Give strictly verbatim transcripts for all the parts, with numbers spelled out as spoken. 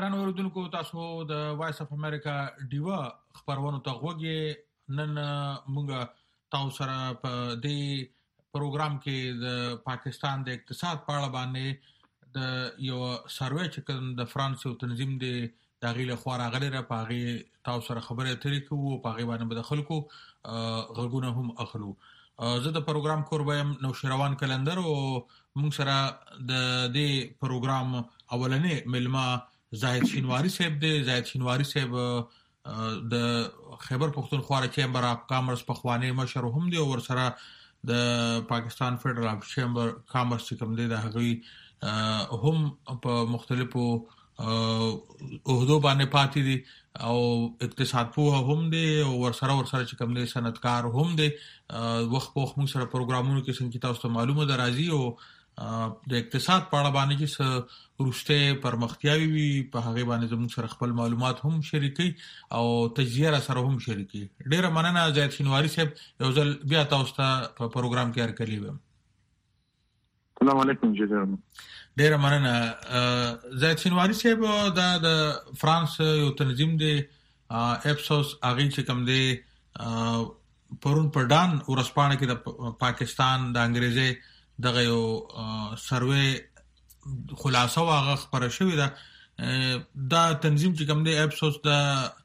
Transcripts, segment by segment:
ګران اوریدونکو، تاسو د وایس اف امریکا ډیوا خبرونه ته غوږی. نن موږ تاسو سره په دې پروګرام کې د پاکستان د اقتصاد په اړه باندې د یو سروې چې کوم د فرانس یو تنظیم دی د غیله خو راغلی را پاغي تاسو سره خبره اترې کوو، پاغي باندې به د خلکو غږونه هم اخلو. زه د پروګرام کوربایم نوشیروان کلندر او موږ سره د دې پروګرام اولنې ملما زاهد شینواری صاحب دی. زاهد شینواری صاحب د خیبر پختونخوا چیمبر اف کامرس په خوانی مشر هم دی او ور سره د پاکستان فدرال چیمبر کامرس چې کوم دی د هغوی هم په مختلفو عہدو باندې پاتې دي او اقتصاد پوه هم دی او ور سره ور سره چې کوم دی صنعتکار هم دی. وخت په وخت موږ سره پروګرامونو کې څنګه تاسو ته معلومه ده راځي او د اقتصاد په اړه باندې چې ورسته پرمختیاوي وي په هغه باندې زموږ سره خپل معلومات هم شریکي او تجزیه سره هم شریکي. ډیره مننه زاهد شینواری صاحب، یو ځل بیا تاسو ته په پروګرام کې هرکلی وم. السلام علیکم جناب. ډیره مننه زاهد شینواری صاحب. دا د فرانس یو تنظیم دی اپسوس، هغه چې کوم دی پرون پردان ورسپانه کې د پاکستان د انګریزي دغه یو سروې خلاصه واغه خبره شوې ده. دا تنظیم چې کوم دی اپسوس دا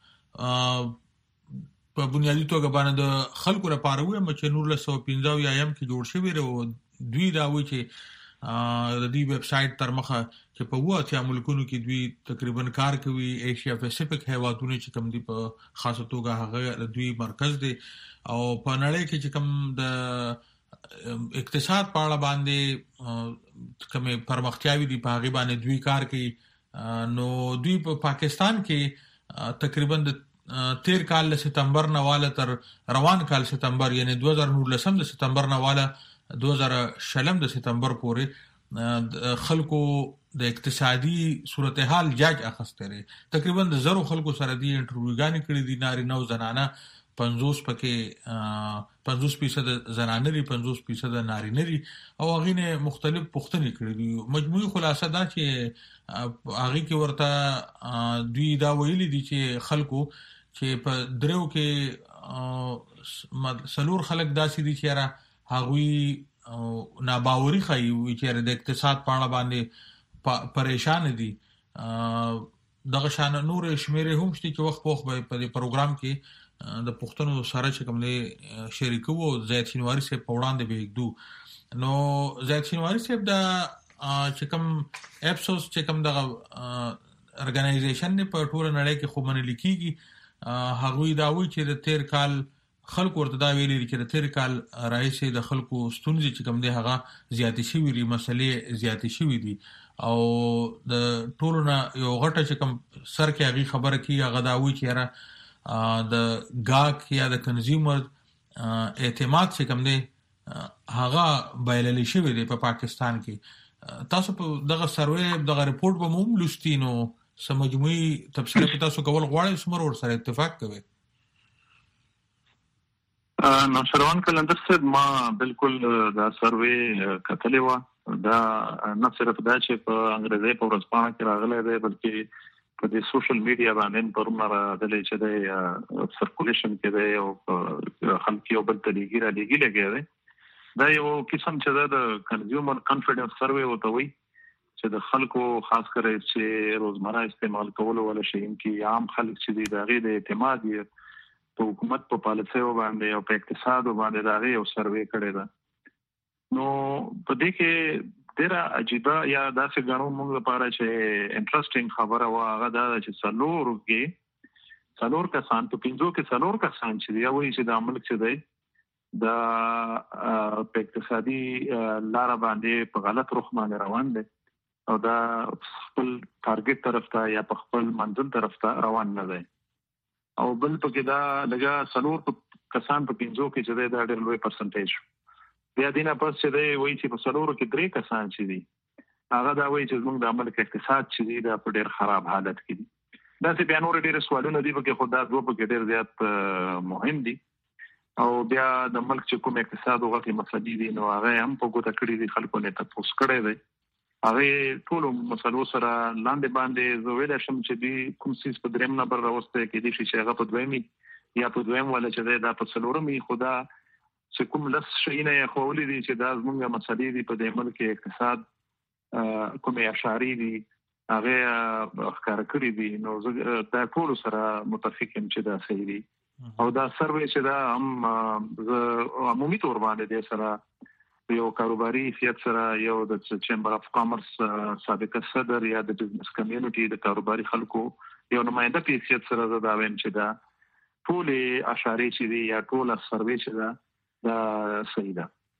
په بنیادی توګه باندې د خلکو لپاره وي چې نور له سو پنځه ایم کې جوړ شوی او دوی دا وایي چې د دې ویب سټ تر مخه چې په وو اتیا ملکونو کې دوی تقریبا کار کوي. ایشیا پیسفیک هیوادونو چې کوم دی په خاصه توګه هغه دوی مرکز دی او په نړۍ کې چې کوم د اقتصاد په اړه باندې کومه پرمختیاوي دي په هغه باندې دوی کار کوي. نو دوی په پاکستان کې تقریبا د تیر کال له سپتمبر نه واله تر روان کال سپتمبر یعنی دوه هزار نولس د سپتمبر نه واله دوه هزار شلم د سپتمبر پورې خلکو د اقتصادي صورتحال جاج اخسته لري. تقریبا د زرو خلکو سره دی انټرویوګانی کړی دي، ناري نو زنانه پنځوس پکې پنځوس فیصد زنانه لري، پنځوس فیصد نارینه لري او هغه نه مختلف پوښتنې کړې دي. مجموعي خلاصه دا چې هغه کې ورته دوی دا ویلي دي چې خلکو چې په درو کې سلور خلک داسې دي چې را هغوی ناباوري خایي چې د اقتصاد په اړه باندې پریشان دي. دغه شان نور شمیرې هم شته چې وخت په وخت په پروګرام کې د پښتنو سره چې کوم له شریکو او زاهد شینواری صاحب په وړاندې به یکدو. نو زاهد شینواری صاحب دا چې کوم اپسوس چې کوم دغه ارګنایزیشن نه په ټول نړۍ کې خو منل کیږي، هغوی دا وایي چې د تیر کال خلکو ورته دا ویلي چې د تیر کال راځي د خلکو ستونزې چې کوم دی هغه زیاتې شوې دي، مسلې زیاتې شوې دي او د ټولو نه یو غټه چې کوم سر کې هغه خبره کیږي هغه دا وایي چې را د گاک یا د کنزیومر اعتماد چې کوم دی هغه بایللی شوی دی په پاکستان کې. تاسو په دغه سروې دغه ریپورت به موږ لوستي نو سم مجموعي تفصیل په تاسو کول غواړئ سمر ور سره اتفاق کوي. نو شروان کلندر صاحب ما بالکل دا سروې کتلې و. دا نه صرف دا چې په انګریزي په ورځپاڼه کې راغلی دی بلکې په دې سوشل میډیا باندې پرونه راغلی چې د سرکولیشن کې دی او خلک یو بل ته لګي را لګي لګي دی. دا یو قسم چې د کنزیومر کانفیډنس سروې وته وي چې د خلکو خاص کر چې روزمره استعمال کول ول شي چې عام خلک چې دی دغه د اعتماد په حکومت په پالیسیو باندې او په اقتصاد باندې دا یو سروې کړی ده. نو په دې کې ډیره عجیبه یا داسې غنو موږ لپاره چې انټرېسټینګ خبره وا هغه دا چې څلور کې څلور کسان په پنځو کې څلور کسان چې دی وایي چې د عمل څه دی د په اقتصادي لار باندې په غلط رخ باندې روان دي او دا خپل ټارګټ طرف ته یا په خپل منزل طرف ته روان نه دي. او بل پکې دا لږه څلور کسان په پنځو کې چې دی دا ډېر لوی پرسنټیج. بیا دینه پس چې دی وایي چې په څلورو کې درې کسان چې دي هغه دا وایي چې زموږ د عمل کې اقتصاد چې دی دا په ډېر خراب حالت کې دي. داسې بیا نور ډېر سوالونه دي پکې خو دا دوه پکې ډېر زیات مهم دي. او بیا د ملک چې کوم اقتصاد او غټي مسلې دي نو هغه هم په ګوته کړی دي، خلکو نه تاسو کړی دی هغه ټول مسلو سره لاندې باندې زویل شم چې دی کوم سیس په دریم نمبر راوسته کې دي چې هغه په دویمي یا په دویم ولا چې دا په څلورمي خدا چې کوم لس شینه خولې دي چې دا زموږه مسلې دي په دې ملک اقتصاد کومه اشعاری دي هغه ښکار کړی دي نو دا ټول سره متفقم چې دا صحیح دي او دا سروې چې دا هم عمومي تور باندې د سره یو کاروباري فیات سره یو د چیمبر اف کامرس سابقه صدر یا د بزنس کمیونټي د کاروباري خلکو یو نماینده پیسیت سره دا وایم چې دا ټول اشعاری چې دی یا ټول سروې چې دا دا صحیح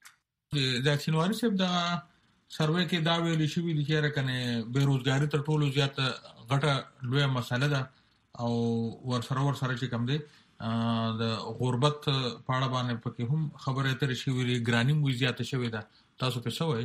ده د اکسینواري صاحب دا سروې کې دا ویل شوی دي چې راکنه بیروزګاری تر ټولو زیات غټه لویه مسله ده او ورسره ورسره چې کوم دی د غربت په اړه باندې پکې هم خبره اترې شوې لري ګرانی مو زیاته شوې ده تاسو په څه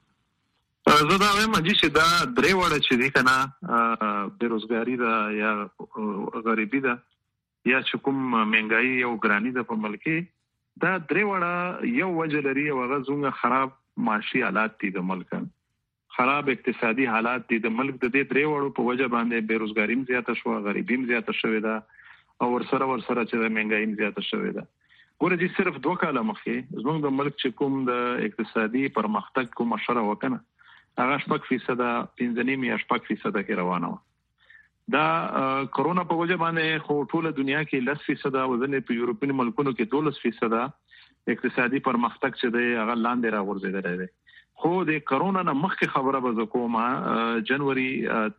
وایي زه دا وایم چې دا درې وړه چې دي کنه بیروزګاری ده یا غریبی ده یا چې کوم مهنګای او ګرانی ده په ملک دا درې وړه یو وجه لري او هغه زموږ خراب معاشي حالات دي د ملک خراب اقتصادي حالات دي د ملک د دې درې وړو په وجه باندې بیروزګاری زیاته شو غریبی زیاته شوې ده او ورسره ورسره چې د مهنګایم زیاته شوې ده ګوره چې صرف دوه کاله مخکې زموږ د ملک چې کوم د اقتصادي پرمختګ کوم اشاره وکنه هغه شپږ فیصد پنځه نیم یا شپږ فیصد کې روانه و دا کرونا په وجه باندې خو ټوله دنیا کې لس فیصد او ځنې په یورپین ملکونو کې دولس فیصد اقتصادي پرمختګ چې دی هغه لاندې راغورځېدلی دی خو د کرونا نه مخکې خبره به کومه جنوري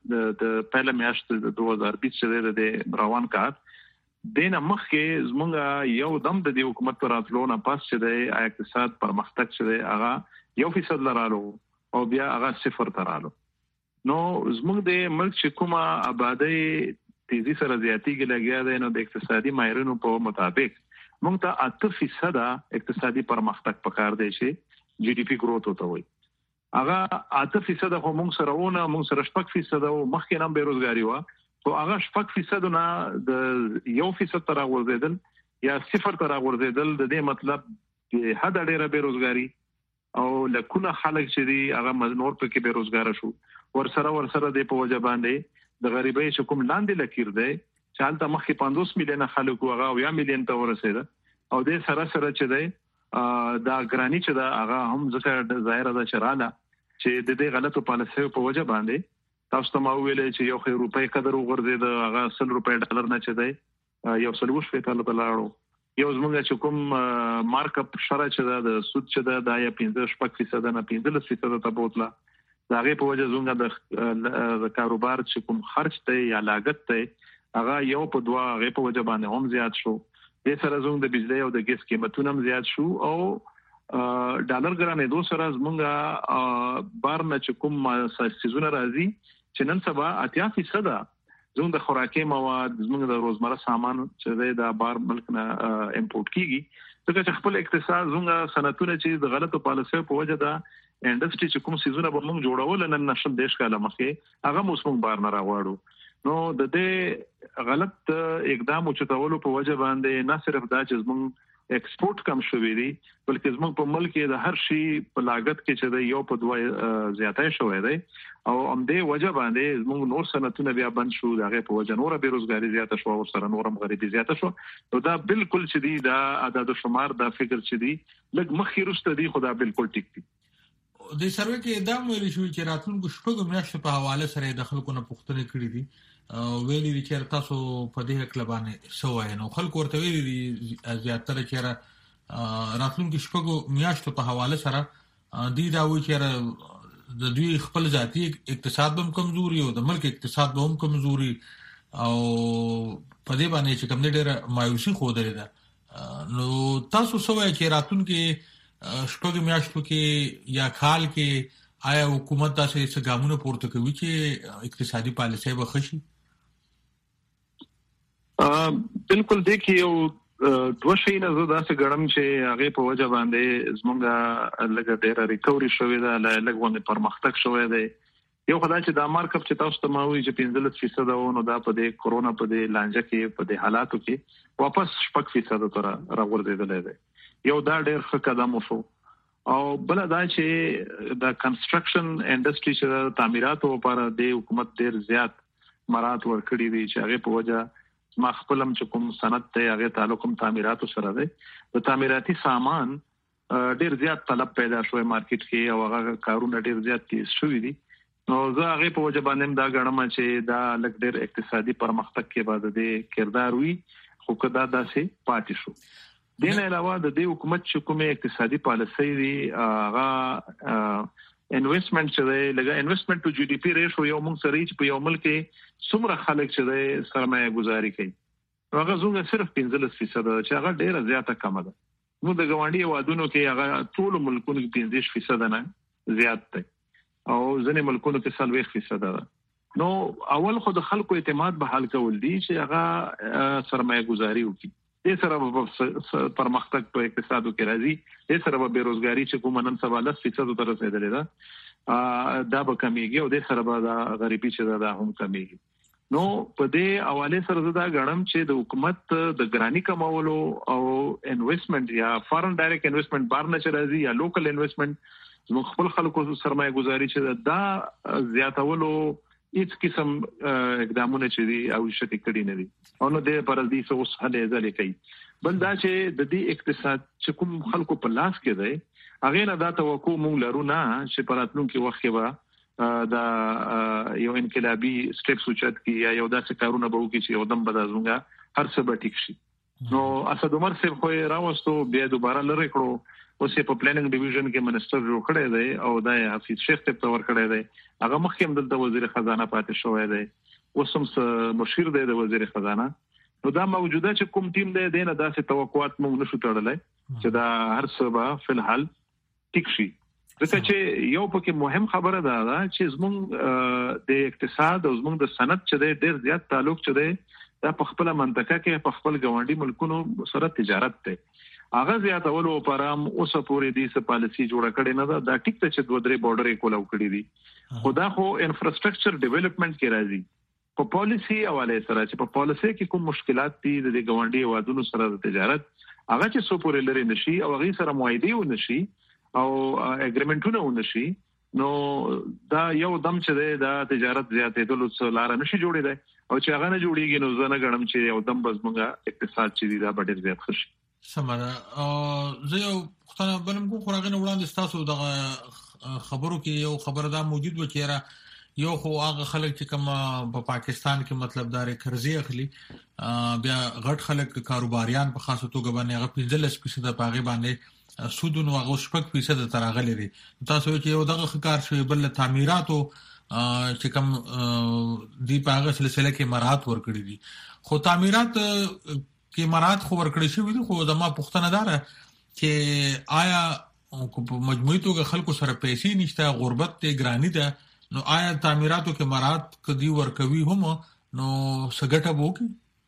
د پهله میاشت د دوه هزار بیس چې د روان کال دینه مخکې زمونږ یو دم د حکومت پر راتلو نه پاس چې د اقتصاد پرمختګ چې دی هغه یو فیصد لرالو او بیا هغه صفر ترالو نو زمونږ د ملک چې کومه آبادی تیزی سره زیاتیږي لګیا دی نو د اقتصادي ماهرینو په مطابق موږ ته اته فیصد اقتصادي پرمختګ پکار دی چې جی ډی پی گروث وته وي هغه اته فیصد خو موږ سره ونه موږ سره شپږ فیصد او مخکې نام بیروزګاری و خو هغه شپږ فیصد نه د یو فیصد تر ورزیدل یا صفر تر ورزیدل د دې مطلب چې حد ډیره بیروزګاری او لکونه خلک چې دی هغه مزنور په کې بیروزګار شو ورسره ورسره د په وجه باندې د غریبۍ چې کوم لاندې لکیر دی چې حالت مخکې پنځوس میلیونه خلک هغه یا میلیون ته ورسېد او د سره سره چې دی دا ګرانی چې دا هغه هم ځکه ظاهر ده چې رااله چې د دې غلطو پالیسیو په وجه باندې تاسو ته ما ویلې چې یو خیر روپۍ قدر وګرځید هغه سل روپۍ ډالر نه چي دی یو سل وش په تعالی لاړو یو زمونږ چې کوم مارک اپ شرع چې د سود چې د یا پنځه شپږ فیصد نه پنځه فیصد ته بوتله دا غي په وجه زمونږ د کاروبار چې کوم خرج ته یا لاګت ته هغه یو په دوا غي په وجه باندې هم زیات شو د سره زموږ د بجلی او د ګیس قیمتونه هم زیات شو او ډالر ګرانې دوه سره زمونږ بار نه چې کوم سيزونه راځي چې نن سبا اتیا فیصد زموږ د خوراکي مواد زموږ د روزمره سامان چې د بار ملک نه امپورټ کیږي ځکه چې خپل اقتصاد زموږ صنعتونه چې د غلطو پالیسیو په وجه دا انډستری چې کوم سيزونه به موږ جوړول نن نشم دیش کاله مخکې هغه موږ بار نه راوړو نو د دې غلط اقدام او چتاولو په وجه باندې نه صرف دا چې زموږ ایکسپورټ کم شوی دی بلکې زموږ په ملک کې د هر شي په لاګت کې چې د یو په دوه زیاتای شوی دی او هم دې وجه باندې زموږ نور صنعتونه بیا بند شو دغه په وجه نور بیروزګاری زیاته شو او سره نورم غریبي زیاته شو نو دا بالکل چې دی دا عدد شمار دا فکر چې دی لږ مخې رسته دی خدا بالکل ټیک دی د سروې کې دا ویل شو چې راتلونکو شپږ میاشتو په حواله سره د خلکو نه پوښتنه کړې دي ویلي دي چې تاسو په دې کلبانه سوای نو خلکو ورته ویلي دي زیاتره چې راتلونکو شپږ میاشتو په حواله سره دی دا وایي چې د دوی خپل ذاتی اقتصاد هم کمزوري او د ملک اقتصاد هم کمزوري او په دې باندې چې کوم ډېر مایوسي خو درې ده نو تاسو سوای چې راتلونکو شپږ میاشتو کې یا کال کې آیا حکومت تاسو څه ګامونه پورته کوي چې اقتصادي پالیسي به خشي بالکل دیکھئے یو دوه شي نه زه داسې ګڼم چې هغه په وجه باندې زمونږه لږه ډېره ریکوري شوې ده لږ باندې پرمختګ شوی دی یو خدای چې د مارکپ چې تاسو ته ماوي چې پنځه فیصد نو دا په دې کورونا په دې لانجه کې په دې حالاتو کې واپس شپږ فیصد تر راغورځېدل دی یو دا ډېر ښه قدم وشو او بل دا چې د کنستراکشن انډستری چې تعمیراتو لپاره د حکومت ډیر زیات مراد ورکړي دي چې هغه په وجه ما خپلم چې کوم صنعت ته هغه تعلق هم تعمیراتو سره دی د تعمیراتي سامان ډیر زیات طلب پیدا شوی مارکیټ کې او هغه کارونه ډیر زیات تیز شوی دي نو زه هغه په وجه باندې دا غواړم چې دا لږ ډیر اقتصادي پرمختګ کې بعد د کردار وي خو کدا داسې پاتې شو دین علاوه د دې حکومت چې کومه اقتصادي پالیسي دی هغه انویسټمنټ چې دی لګا انویسټمنټ ټو جی ډي پی ریشو یو موږ سره چې په یو ملک کې څومره خلک چې دی سرمایه گذاري کوي هغه زموږ صرف پنځلس فیصد چې هغه ډیره زیاته کم ده نو د ګاونډي وادونو کې هغه ټول ملکونو کې پنځه فیصد نه زیات دی او ځینې ملکونو کې څلوېښت فیصد ده نو اول خو د خلکو اعتماد به حل کول دي چې هغه سرمایه گذاري وکړي د سره په پرمختګ په اقتصادو کې راځي د سره په بیروزګاری چې کوم نن سبا لس فیصد تر رسیدلې ده دا به کمیږي او د سره به د غریبي چې دا هم کمیږي نو په دې حواله سره دا غړم چې د حکومت د ګرانی کمولو او انویسټمنټ یا فارن ډایرکټ انویسټمنټ بار نه چرایي یا لوکل انویسټمنټ زموږ خپل خلکو سرمایه گذاري چې دا زیاتولو هیڅ قسم اقدامونه چې دي او شته کړي نه دي او نو د پردي څه اوس هله ځلې کوي بل دا چې د دې اقتصاد چې کوم خلکو په لاس کې دی هغه نه دا توقع مونږ لرو نه چې پراتلونکو وخت کې دا یو انقلابي سټیپس اوچت کی یا یو داسې کارونه به وکړي چې یو دم بدازونګه هر څه به ټیک شي نو اسد عمر صاحب خو راوستو بیا دوباره لری کړو اوس په پلانینګ ډیویژن کې منسٹر جوړ کړی دی او دا حفیظ شیخ ته تور کړی دی هغه مخکې هم د وزیر خزانه پاتې شوی دی اوس هم مشیر دی د وزیر خزانه نو دا موجوده چې کوم ټیم دی دینه داسې توقعات موږ نشو تړلای چې دا هر څه به فلحال ټیک شي ځکه چې یو پکې مهم خبره ده چې زموږ د اقتصاد او زموږ د صنعت چې ډېر زیات تعلق چې دی دا په خپل منطقه کې په خپل ګاونډي ملکونو سره تجارت دی هغه زیاتولو پرام اوس پورې دې څه پالیسي جوړه کړې نه ده دا ټیک ته چې دوه درې بارډر یې کولاو کړی دي خدا خو انفراستراکچر ډیولپمنٹ کې راځي په پالیسي حواله سره چې په پالیسي کې کوم مشکلات دي د ګاونډي وادونو سره د تجارت هغه چې سو پورې لري نشي او هغه سره معاهده و نشي او اګریمنټونه و نشي نو دا یو دم چې دا تجارت زیاتېدل څه لار نشي جوړې ده او چې هغه نه جوړیږي نو زنه غړم چې یو دم بس موږ اقتصاد چې دا ډېر زیات خشي سمره زه یو ختنه بلم کو خوراغنه وړاندې تاسو د خبرو کې یو خبره دا موجود و چې یو خو هغه خلک چې کوم په پاکستان کې مطلب دار قرضې اخلي بیا غټ خلک کاروباریان په خاصه توګه باندې هغه پنځلس فیصد پاغي باندې سودونو هغه شپږ فیصد ترغه لري تاسو چې یو دغه کار شوی بل تعمیراتو چې کوم دی پاغه سلسله کې مراد ورکړي دي خو تعمیرات کې مراد خو ورکړی شوی دی خو زما پوښتنه ده چې آیا په مجموعي توګه خلکو سره پیسې نشته غربت ته ګرانی ده نو آیا تعمیراتو کې مراد کدي ورکوي هم نو سګټه وو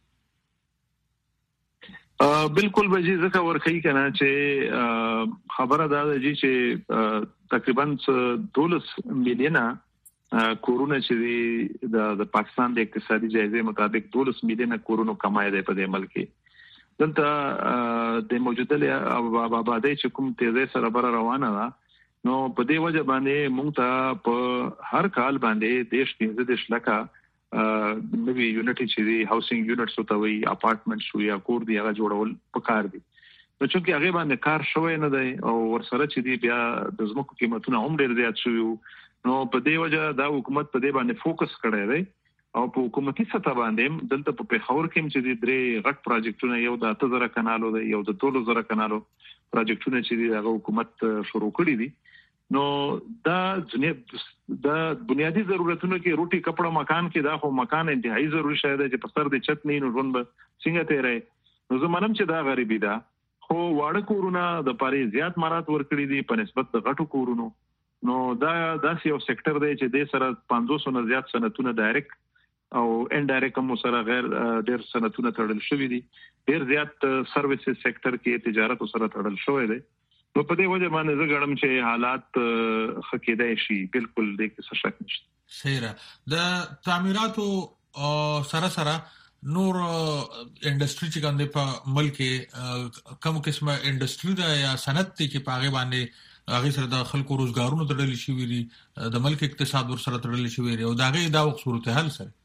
ا بالکل به جی ځکه ورخی کنه چې خبره ده چې تقریبا دولس میلیونه کورونه چې د پاکستان د اقتصادي جایزې مطابق دولس میلیونه کورونو کمای دی په دې ملک دلته د موجوده آبادی چې کوم تیزه سره بر روانه ده نو په دې وجه باندې موږ ته په هر کال باندې دیش پنځه دیش لکه نوی یونټ چې دی هاوسینګ یونټس او توي اپارټمنټ شو یا کور دی هغه جوړول پکار دي نو چې هغه باندې کار شوی نه دی او ورسره چې دی بیا د زمکو قیمتونه هم ډیر زیات شوی نو په دې وجه دا حکومت په دې باندې فوکس کړی دی او په حکومتي سطح باندې دلته په پیښور کې چې درې غټ پروجیکټونه یو د اته زره کنالو دی یو د ټولو زره کنالو پروجیکټونه چې دی هغه حکومت شروع کړی دي نو دا د بنیادی ضرورتونو کې روټي کپڑا مکان کې دا خو مکان انتهایی ضروري شاید چې په سر د چت نه نو ژوند څنګه تیرې نو زمونږ چې دا غریبي ده خو واړه کورونه د پاره زیات مراد ورکړي دي په نسبت د غټو کورونو نو دا داس یو سېکټر دی چې د سره پنځوس نه زیات صنعتونه ډایرکټ او انډایرکټ هم سره غیر ډېر صنعتونه تړل شوی دي ډېر زیات سرویسز سېکټر کې تجارت سره تړل شوی دی نو په دې وجه باندې زه غواړم چې حالات خکېدای شي بالکل د څه شک نشته سیره د تعمیراتو سره سره نور انډستری چې ګاندې په ملک کوم قسمه انډستری دا یا صنعت کې پاغه باندې هغه سره د خلکو روزګارونو تړل شي ویری د ملک اقتصاد ور سره تړل شي ویری او داغه دا وخت صورتحال سره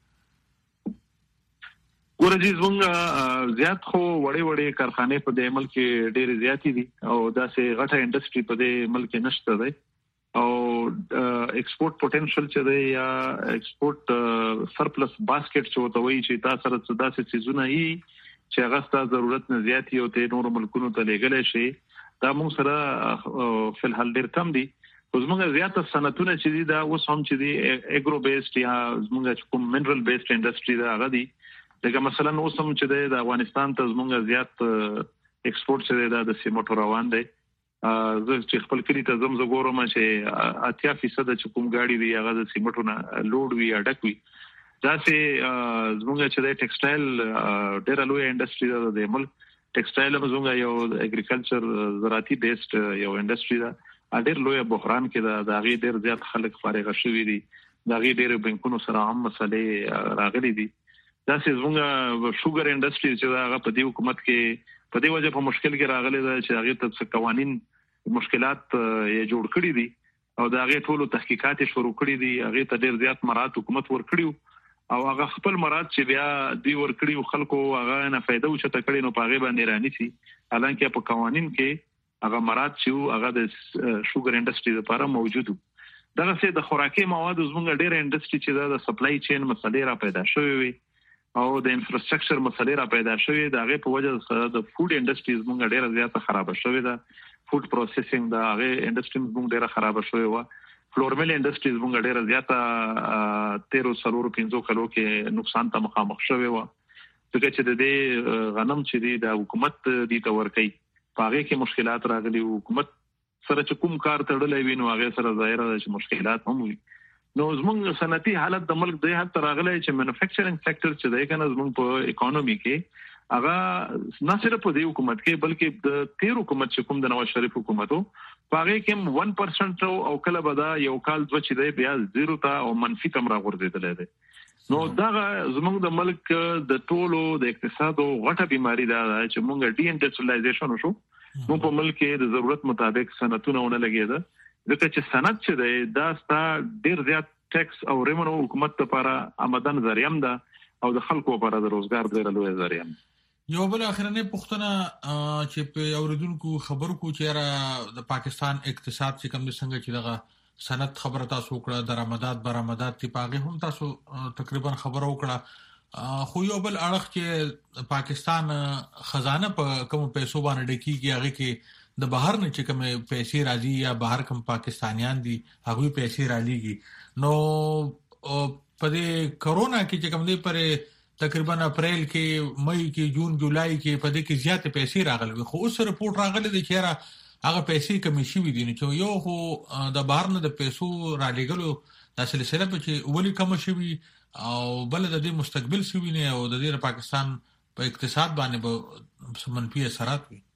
ورجی زمونږ زیات خو وړي وړي کارخانه په دې ملک کې ډېر زیاتی دي او دا سه غټه انډستری په دې ملک کې نشته ده او ایکسپورټ پوتنشل چې دی یا ایکسپورټ سرپلس باسکټ چې وته وی چې تاسو سره څه داسې چیزونه هي چې هغه ستاسو ضرورت نه زیاتی او ته نور ملکونو ته لګل شي دا موږ سره په الحال ډېر کم دي زموږ زیات صنعتونه چې دي دا اوس هم چې دي اګرو بیسډ یا زموږ کوم منرل بیسډ انډستری دا هغه دي لکه مثلا اوس هم چې دی د افغانستان ته زموږ زیات ایکسپورټ چې دی دا د سیمټو روان دی زه چې خپل کلی ته زم زه ګورم چې اتیا فیصد چې کوم گاډي وی هغه د سیمټو نه لوډ وی اډک وی دا چې زموږ چې د ټیکسټایل ډېر لوی انډستری ده د ملک ټیکسټایل زموږ یو اګریکلچر زراعتي بیسډ یو انډستری ده ډېر لوی بحران کې ده دا غي ډېر زیات خلک فارغ شوي دي دا غي ډېر بانکونو سره هم مسلې راغلي دي دا چې زموږ شوګر انډستری چې هغه په دې حکومت کې په دې وجه په مشکل کې راغلي ده چې هغه ته قوانين مشکلات یې جوړ کړی دي او دا هغه ټولو تحقیقات شروع کړی دي هغه ته ډېر زیات مراد حکومت ور کړیو او هغه خپل مراد چې بیا دی ور کړیو خلکو هغه نه فائدہ وشته کړي نو پاغه باندې رانی سي حالانکه په قوانين کې هغه مراد چې هغه د شوګر انډستری لپاره موجود دا څه د خوراکي مواد زموږ ډېر انډستری چې د سپلای چین مسلې را پیدا شوې وي او د انفراستراکچر مسلې را پیدا شوې دا هغه په وجه سره د فود انډستریز موږ ډېر زیاته خراب شوې ده فود پروسیسینګ دا هغه انډستری موږ ډېر خراب شوې و فلورمل انډستریز موږ ډېر زیاته تیرو سلور پنځو کلو کې نقصان ته مخامخ شوې و ځکه چې د دې غنم چې دی د حکومت دی تور کوي پاره کې مشکلات راغلي حکومت سره چې کوم کار تړلې ویني هغه سره ظاهر ده چې مشکلات هم وي نو زموږ صنعتي حالت د ملک د حالت راغلی چې مینوفیکچرینګ سېکټر چې دی کنه زموږ په اکانومي کې هغه نه صرف په دې حکومت کې بلکې د تیر حکومت چې کوم د نواز شریف حکومتو پاره کې ون پرسنټ او کله بدا یو کال د چې دی بیا زیرو ته او منفي تم راغورځیدل دي نو دا زموږ د ملک د ټولو د اقتصاد او غټه بیماری دا چې موږ ډي انډستریالایزیشن وشو نو په ملک کې د ضرورت مطابق صنعتونه ونه لګیدا ځکه چې صنعت چې دی دا ستا ډیر زیات ټیکس او ریمنو حکومت لپاره آمدن ذریعہ ده او د خلکو لپاره د روزګار ډیر لوی ذریعہ یو بل اخرنه پښتنه چې په اوریدونکو خبرو کو چې د پاکستان اقتصاد چې کوم څنګه چې دغه صنعت خبره تاسو وکړه درآمدات برآمدات تی پاغه هم تاسو تقریبا خبره وکړه خو یو بل اړخ چې پاکستان خزانه په کوم پیسو باندې ډکیږي هغه کې د بهر نه چې کوم پیسې راځي یا بهر کوم پاکستانیان دي هغه پیسې را لېږي نو په دې کرونا کې چې کوم دی پر تقریبا اپریل کې مئی کې جون جولای کې په دې کې زیات پیسې راغلي خو اوس رپورټ راغلی دی چې را هغه پیسې کمی شي دي نو یو خو د بهر نه د پیسو را لېګلو د سلسله په چې ولي کم شي او بل د دې مستقبل شي نه او د دې پاکستان په اقتصاد باندې به منفي اثرات وي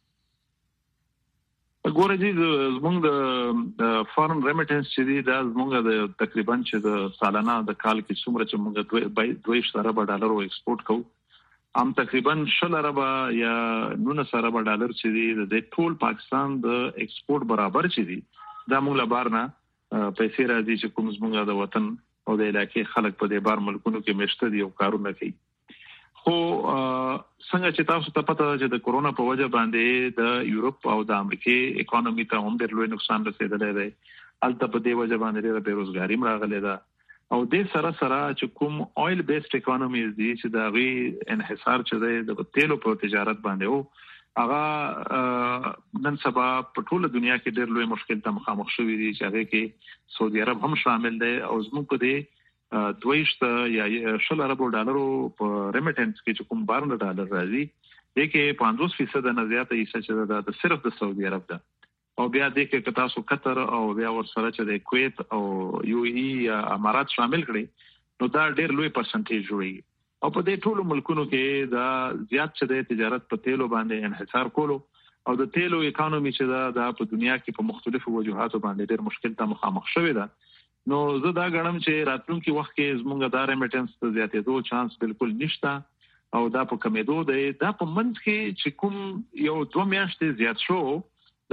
ګوره دي زمونږ د فارن ریمیټنس چې دي دا زمونږ د تقریبا چې د سالانه د کال کې څومره چې موږ دوه ارب ډالر ایکسپورټ کوو ام تقریبا شل ارب یا نونه ارب ډالر چې دي د ټول پاکستان د ایکسپورټ برابر چې دي دا موږ له بار نه پیسې راځي چې کوم زمونږ د وطن او د علاقې خلک په دې بار ملکونو کې مشته دي او کارونه کوي خو څنګه چې تاسو ته پته ده چې د کورونا په وجه باندې د یورپ او د امریکای اکانومي ته هم ډېر لوی نقصان رسیدلی دی البته په دې وجه باندې ډېر بیروزګاری هم راغلی ده او دې سره سره چې کوم اویل بیسډ اکانومیز دي چې د هغې انحصار چې دی د تیلو په تجارت باندې و هغه نن سبا په ټوله دنیا کې ډېر لوی مشکل ته مخامخ شوي دي چې هغې کې سعودي عرب هم شامل دی او زموږ په دې دویشت یا شل اربو ډالرو په ریمیټنس کې چې کوم بارن ډالر راځي دې کې پنځوس فیصد نه زیاته حصہ چې دا د صرف د سعودي عرب ده او بیا دې کې تاسو قطر او بیا ورسره چې د کویت او یو ای یا امارات شامل کړي نو دا ډېر لوی پرسنټیج جوړي او په دې ټولو ملکونو کې دا زیات چې د تجارت په تیلو باندې انحصار کولو او د تیلو اکانومي چې دا د په دنیا کې په مختلفو وجوهاتو باندې ډېر مشکل ته مخامخ شوی ده نو زه دا غواړم چې راتلونکي وخت کې زموږ د ریمیټنس ته زیاتېدو چانس بالکل نشته او دا په کمیدو دی دا په منځ کې چې کوم یو دوه میاشتې زیات شو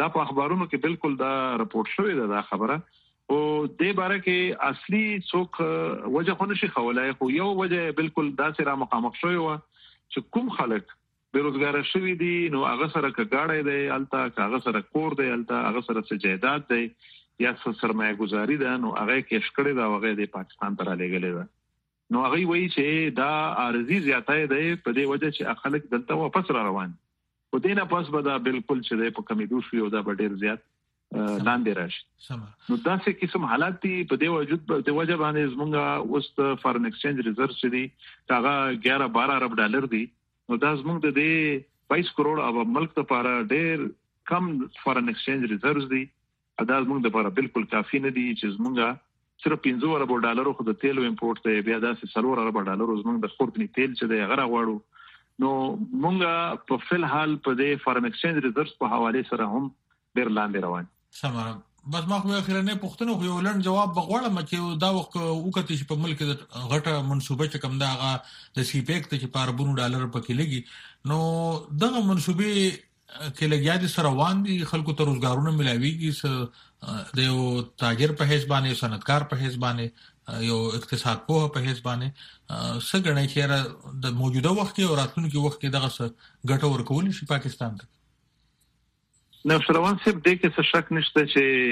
دا په اخبارونو کې بالکل دا راپورټ شوی دا, دا خبره او د باره کې اصلي څوک وجه خو نشي خولای, خو یو وجه بالکل داسې را مخامخ شوی و چې کوم خلک بیروزګار شوی دي نو هغه سره کګاړې دی الته, هغه سره کور دی الته, هغه سره سجادات دی یا سرمایه گذاری ده نو هغه کې شکړې دا هغه د پاکستان ته را لګلې ده. نو هغه وایي چې دا ارزي زیاتای دی په دې وجه چې خلک دلته واپس را روان او دینه پس به دا بالکل چې په کمیدو شو او دا ډیر زیات لاندې راشي. نو دا څه قسم حالات دي په دې وجود په وجه باندې زمونږ اوس فارن ایکسچینج ریزرو چې دي هغه اګیاره بارہ ارب ډالر دي. نو دا زمونږ د دې بایس کروڑ او ملک لپاره ډیر کم فارن ایکسچینج ریزروز دي. دا زمونږ لپاره بالکل کافي نه دي چې زمونږ صرف پنځه ارب ډالر خو د تیلو امپورټ ته بیا داسې څلور ارب ډالر زمونږ د خورتنی تیل چې دی هغه غواړو. نو مونږه په فل حال په دې فارن ایکسچینج ریزرو په حواله سره هم ډیر لاندې روان. سماره بس ما خو اخرنه پښتنو خو یو لړ جواب بغواړم چې دا وخت وکړي چې په ملک د غټه منسوبه چې کوم دا غا د سی پیک ته چې په اربونو ډالر پکې لګي نو دغه منسوبه کې لګیا دي سره روان دي, خلکو ته روزګارونه ملاويږي د یو تاجر په حساب باندې, صنعتکار په حساب باندې, یو اقتصاد په په حساب باندې څنګه چې د موجوده وخت کې او راتلونکي وخت کې دغه څه ګټه ورکول شي پاکستان ته. نو شروان صاحب دې کې څه شک نشته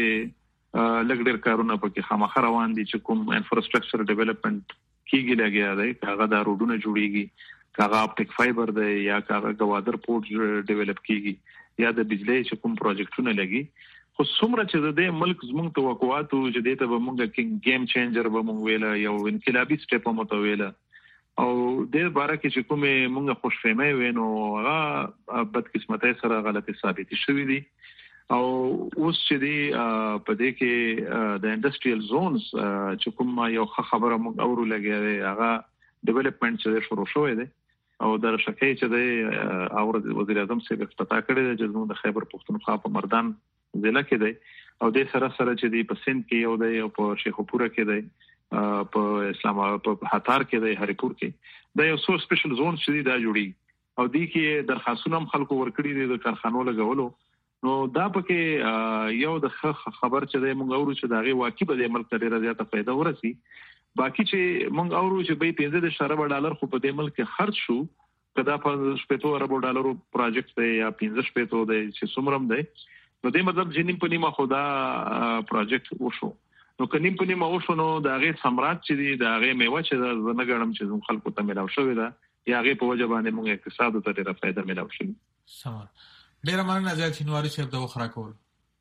چې لګ ډېر کارونه پکې خامخ روان دي چې کوم انفراستراکچر ډیولپمنٹ کیږي لګیا دی, هغه د روډونو جوړیږي, هغه اپټیک فایبر دی یا هغه گوادر پورټ ډیولپ کیږي یا د بجلی چې کوم پروجیکټونه لګي. خو څومره چې د ملک زموږ توقعات او چې دته به موږ کې گیم چینجر به موږ ویلا یو انقلابي سټپ مو ته ویلا او د باره کې چې کومه موږ خوشفهمه وینو هغه بد قسمتۍ سره غلطي ثابت شوې دي. او اوس چې دی په دې کې د انډستریال زونز چې کوم یو خبره موږ اورو لګي هغه ډیولپمنٹ چې شروع شوې ده او د شکایت چې د اور وزیر اعظم سره افتتاح کړی د جنوب د خیبر پختونخوا په مردان ضلع کې دی او د سره سره چې دی په سند کې یو دی او په شیخوپورا کې دی په اسلام آباد په هاتار کې دی هریپور کې دا یو سو سپیشل زون چې دی دا جوړي او دی کې درخواستونه خلکو ورکړي دي د کارخانو لګولو. نو دا پکې یو د خبر چې دی موږ اورو چې دا غي واقعي به د ملک ته ډیره زیاته فائدہ ورسي. باقي چې موږ اورو چې به پنځه ارب ډالر خو په دې ملک کې خرج شو کدا په شپږ ارب ډالر پروجیکټ دی یا پنځه شپږ دی چې څومره دی نو دې مطلب چې نیم په نیمه خدا پروجیکټ وشو. نو کنیم په نیمه وشو نو دا غي ثمرات چې دی دا غي میوه چې دا نه غړم چې زموږ خلکو ته ملاو شوی دا یا غي په وجه باندې موږ اقتصاد ته ډیره فائدہ ملاو شي. سم ډیره مننه زیات شنواری صاحب د وخرا کول.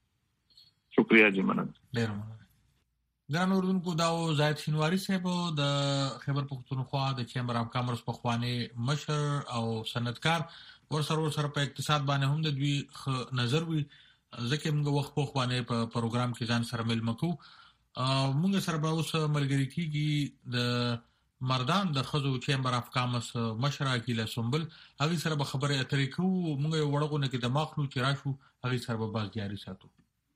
شکریا جی مننه. ډیره مننه. ګران اوردونکو دا زاید شنواری صاحب د خیبر پختونخوا د چیمبر اف کامرس په خوانی مشر او صنعتکار ورسره ورسره په اقتصاد باندې هم د دوی نظر وی ځکه موږ وخت په خوانی په پروګرام کې ځان سره مل مکو. موږ سره به اوس ملګری کیږي د مردان د خزو چیمبر اف کامرس مشر اکیلا سنبل, هغه سره به خبره اترې کوو. موږ یو وړغونه کې دماغ نو چې راشو هغه سره به باز جاری ساتو.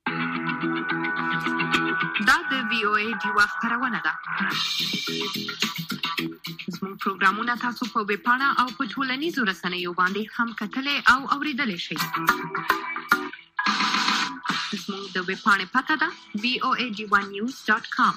دا د وی او ای ډیوا خبرونه ده. زموږ پروګرامونه تاسو په ویب پاڼه او په ټولنیزو رسنیو باندې هم کتلې او اوریدلای شئ. زموږ د ویب پاڼې پته ده وی او ای ډی ون نیوز ډاټ کام.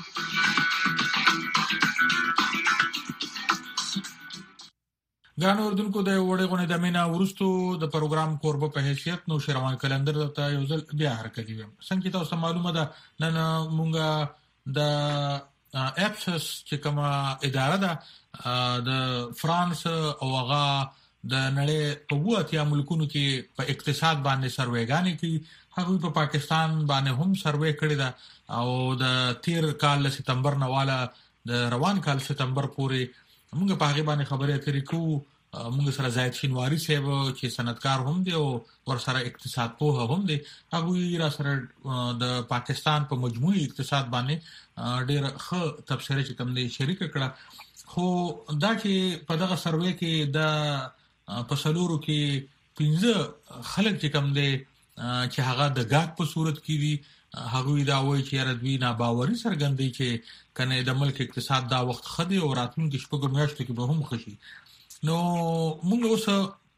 ګران اوردونکو د وړې غونې د مینا ورستو د پروګرام کوربه په حیثیت نو شروان کلندر ته یو ځل بیا حرکت ویم. څنګه تاسو معلومه ده نن مونږه د اپسس چې کومه اداره ده د فرانس او هغه د نړۍ په واتیا ملکونو کې په اقتصاد باندې سروېګانی کې هغه په پاکستان باندې هم سروې کړی ده او د تیر کال سپتمبر نه والا د روان کال سپتمبر پورې موږ په هغه باندې خبرې اترې کوو. موږ سره زاید شینواری صاحب چې صنعتکار هم دی او ورسره اقتصاد په هم دی, هغه را سره د پاکستان په مجموعي اقتصاد باندې ډېر ښه تبصره چې کوم دی شریک کړه. خو دا چې په دغه سروې کې د پسلورو کې پنځه خلک چې کوم دی چې هغه د ګاټ په صورت کې دي, هغه دا وایي چې ردوی نه باوري سرګندې چې کنه د ملک اقتصاد دا وخت خدي او راتلونکي شپږ میاشتو کې به هم خشي. نو موږ اوس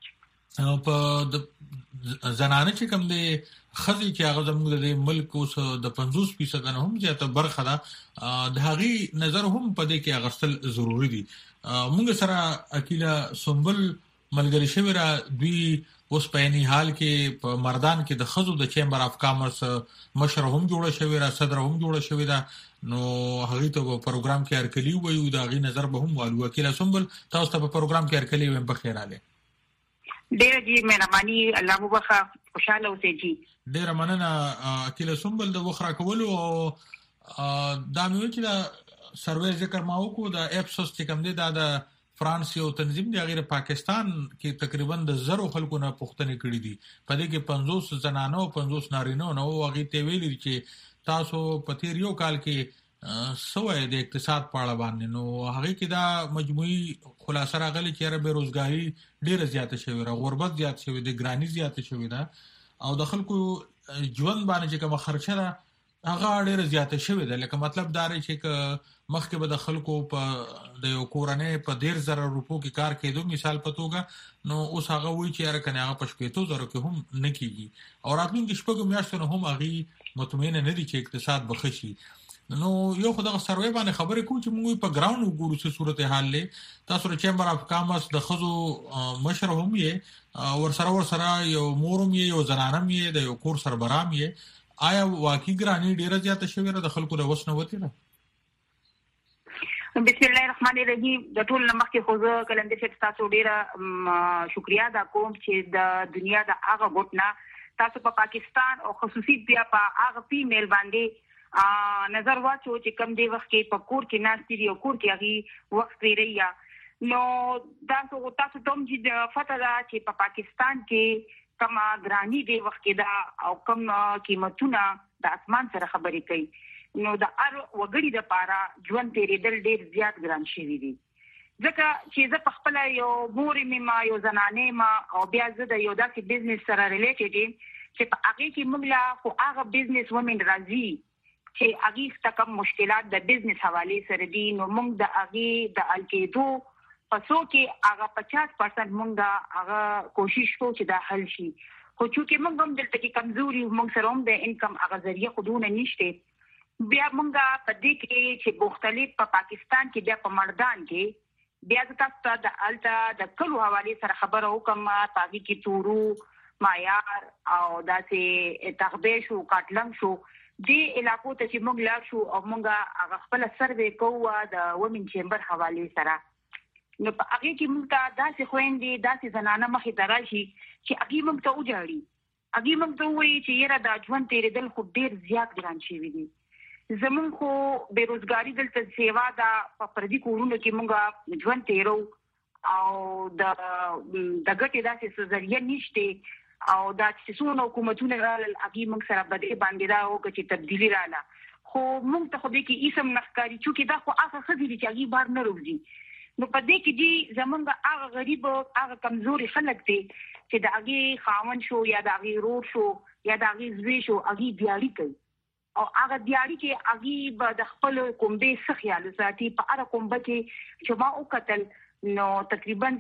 په زنانه چې کوم دی خزي چې هغه زموږ د ملک اوس د پنځوس فیصد نه هم زیاته برخه ده د هغي نظر هم په دې کې اغستل ضروری دي. موږ سره اکیلا سنبل ملګری شوی را دوی اوس په ني حال کې په مردان کې د خزو د چیمبر اف کامرس مشر هم جوړ شوی را صدر هم جوړ شوی دا نو هغه ته په پروګرام کې ارکلی وي دا غي نظر به هم والو اکیلا سنبل تاسو ته په پروګرام کې ارکلی وي په خیر اله ډېر جی مهرباني الله وبخښه خوشاله اوسئ جی ډېر مننه اکیلا سنبل د وخرا کولو او دا مې چې دا سروې ذکر ما وکړو د اپسوس چې کوم دی دا د فرانس یو تنظیم دی غیر پاکستان کې تقریبا د زرو خلکو نه پوښتنه کړې دي په دې کې پنځوس زنانو پنځوس نارینه نو هغه ته ویلي چې تاسو په تیر یو کال کې سوې د اقتصاد په اړه باندې نو هغه کې دا مجموعي خلاصه راغلي چې را بیروزګاری ډیره زیاته شوې را غربت زیات شوې د ګرانی زیاته شوې ده او د خلکو ژوند باندې چې کوم خرچه ده هغه ډیره زیاته شوې ده لکه مطلب دا دی چې مخکې به د خلکو په د یو کورنۍ په ډیر زره روپو کې کار کېدو مثال په توګه نو اوس هغه وایي چې را کنه هغه په شپږ زره کې هم نه کیږي او راتلونکي شپږ میاشتو هم هغه مطمئن نه دي چې اقتصاد بخښي. نو یو خدای سروې باندې خبرې کوم چې موږ په ګراوند وګورو چې صورت حال له تاسو د چیمبر اف کامرس د خزو مشر هم یې ور سره ور سره یو مورم یې یو زنانم یې د یو کور سربرام یې آیا واقعي ګرانی ډیره زیاته شوې د خلکو د وسنه وتی نه؟ بسم الله الرحمن الرحیم د ټول مخکې خو زه کلندې چې تاسو ډیره شکریا دا کوم چې د دنیا د هغه غوټنا تاسو په پاکستان او خصوصي بیا په هغه فیمیل باندې نظر واچو چې کم دی وخت کې په کور کې ناشتي دی او کور کې هغه وخت لري نو تاسو تاسو ته چې د فتره چې په پاکستان کې کما ګرانی دی وخت کې دا او کم قیمتونه د اسمان سره خبرې کوي نو د ار وګړي د پاره ژوند تیرېدل ډېر زیات ګران شي دي ځکه چې زه په خپل یو مورې ما یو زنانه ما او بیا زه د یو داسې بزنس سره ریلیټډ چې په هغه کې موږ لا خو هغه بزنس ومن راځي چې هغه ستکم مشکلات د بزنس حواله سره دي نو موږ د هغه د الکیدو پسو کې هغه پچاس پرسنټ موږ هغه کوشش کوو چې دا حل شي خو چې موږ هم دلته کې کمزوري موږ سره هم د انکم هغه ذریعہ خودونه نشته بیا موږ په دې کې چې مختلف په پاکستان کې بیا په مردان کې بیا تاسو د التا د کلو حواله سره خبره وکم تاګي کې تورو معیار او داسې تخبیش او کاټلنګ شو دی علاقو ته چې موږ لاړ شو او موږ هغه خپل سروې کوو د ومن چیمبر حواله سره نو په هغه کې موږ ته داسې خويندې داسې زنانه مخې ته راشي چې هغه موږ ته وځاړي هغه موږ ته وایي چې یره د ژوند تیرېدل خو ډېر زیات ګران شي دي زمون خو بیروزګاری دلته سیوا دا په پردي کورونو کې موږ ژوند تیرو او د د ګټې داسې ذریعہ نشته او دا چې څونه حکومتونه رال اګي موږ سره بده باندې دا او چې تبدیلی رااله خو موږ ته خو دې کې اسم نخکاری چې دا خو هغه خزي چې هغه بار نه روزي نو په دې کې دي زمونږ هغه غریب هغه کمزوري خلک دي چې دا هغه خاون شو یا دا هغه رور شو یا دا هغه زوی شو هغه دیاري کوي او هغه دیاري کې هغه به د خپل کومبه سخیال ساتي په اړه کومبه کې چې ما او قتل نو تقریبا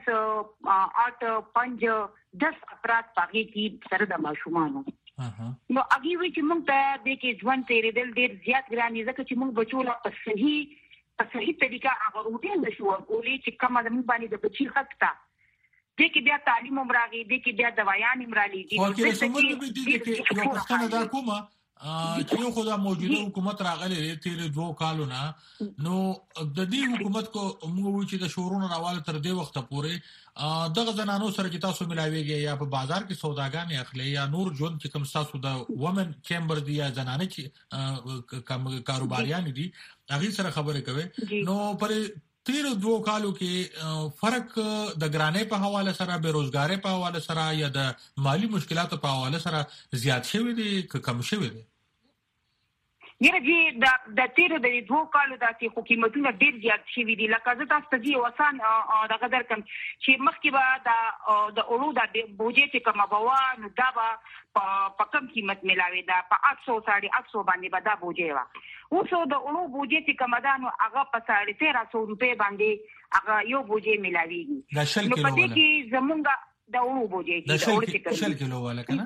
آठ پنځ دس افراد پاګي کې سره د ماشومانو نو هغه وی چې موږ ته د کې ژوند تیرېدل ډېر زیات ګران دي ځکه چې موږ بچو لا په صحیح په صحیح طریقه هغه روټین نشو ورکولې چې کومه د موږ باندې د بچی حق تا د کې بیا تعلیم عمرغي د کې بیا دوايان عمرالي دي او کې سمول دي چې یو پښتنه دا کومه چې یو خدای موجوده حکومت راغلی تیر دوه کالونه نو د دې حکومت کو موږ چې د شورونو راواله تر دې وخت پورې دغه زنانو سره چې تاسو ملاويږي یا په بازار کې سوداګانې اخلي یا نور ژوند چې کوم تاسو د ومن چیمبر دی یا زنانه چې کوم کاروباریان دي هغه سره خبرې کوي نو پر تیر دوه کالو کې فرق د ګرانې په حواله سره بیروزګاری په حواله سره یا د مالی مشکلاتو په حواله سره زیات شوی دی که کم شوی دی یره جی د د تیر د دوه کالو د حکومتونو ډیر زیات شوی دي لکه زه تاسو ته یو آسان د قدر کم چې مخکې به د د اورو د بوجې چې کومه بوا نو دا به په کم قیمت ملاوي دا په آठ سو ساڑھے آठ سو باندې به دا بوجې وا اوس د اورو بوجې چې کومه دا نو هغه په ساڑھے تیرہ سو روپے باندې هغه یو بوجې ملاويږي نو په دې کې زمونږ د اورو بوجي د شل کیلو والا کنه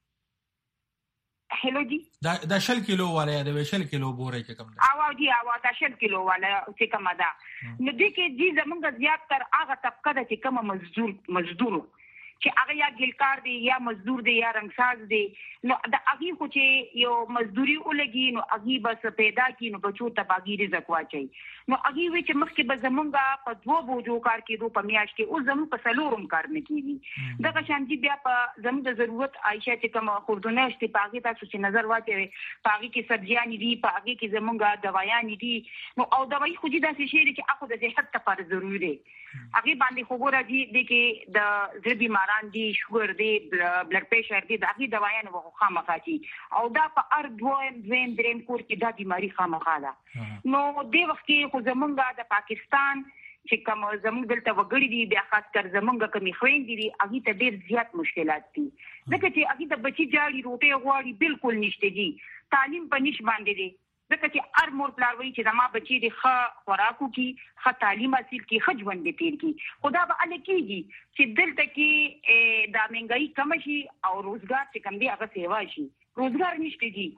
هلو جی دا د شل کیلو والا د شل کیلو بورې کې کم ده او جی او د شل کیلو والا چې کم ده نو دې کې جی زمونږ زیات تر هغه طبقه ده چې کوم مزدور مزدور چې هغه یا ګلکار دی یا مزدور دی یا رنگساز دی نو د هغه خو چې یو مزدوري ولګي نو هغه بس پیدا کی نو بچو ته باغی رزق واچي نو هغه وی چې مخکې به زمونږه په دوه بوجو کار کېدو په میاش کې او زموږ په سلورم کار نه کیږي دغه شانتي بیا په زموږ ضرورت عائشه چې کوم خوردونه شته باغی تاسو چې نظر واچوي باغی کې سبزیان دي باغی کې زمونږه دوايان دي نو او دوايي خو دې داسې شي چې اخو د صحت لپاره ضروري دي هغه باندې خو ګورځي د کې د زړه بیماران دي شوګر دي بلډ پريشر دي دغه دوايان وو خامخا دي او دا په ار دویم دویم دریم کور کې دا بیماری خامخا ده نو د وخت کې خو زمونږه د پاکستان چې کوم زمونږ دلته وګړي دي بیا خاص کر زمونږه کمی خويندې دي هغه ته ډېر زیات مشکلات دي ځکه چې هغه د بچي جاړي روټي غواړي بالکل نشته دي تعلیم په نش باندې دي ځکه چې ار مور پلار وی چې زما بچي د ښه خوراکو کې ښه تعلیم حاصل کې ښه ژوند دي تیر کې خدا به ال کېږي چې دلته کې د مهنګای کم شي او روزګار چې کم دی هغه سیوا شي روزګار نشته دي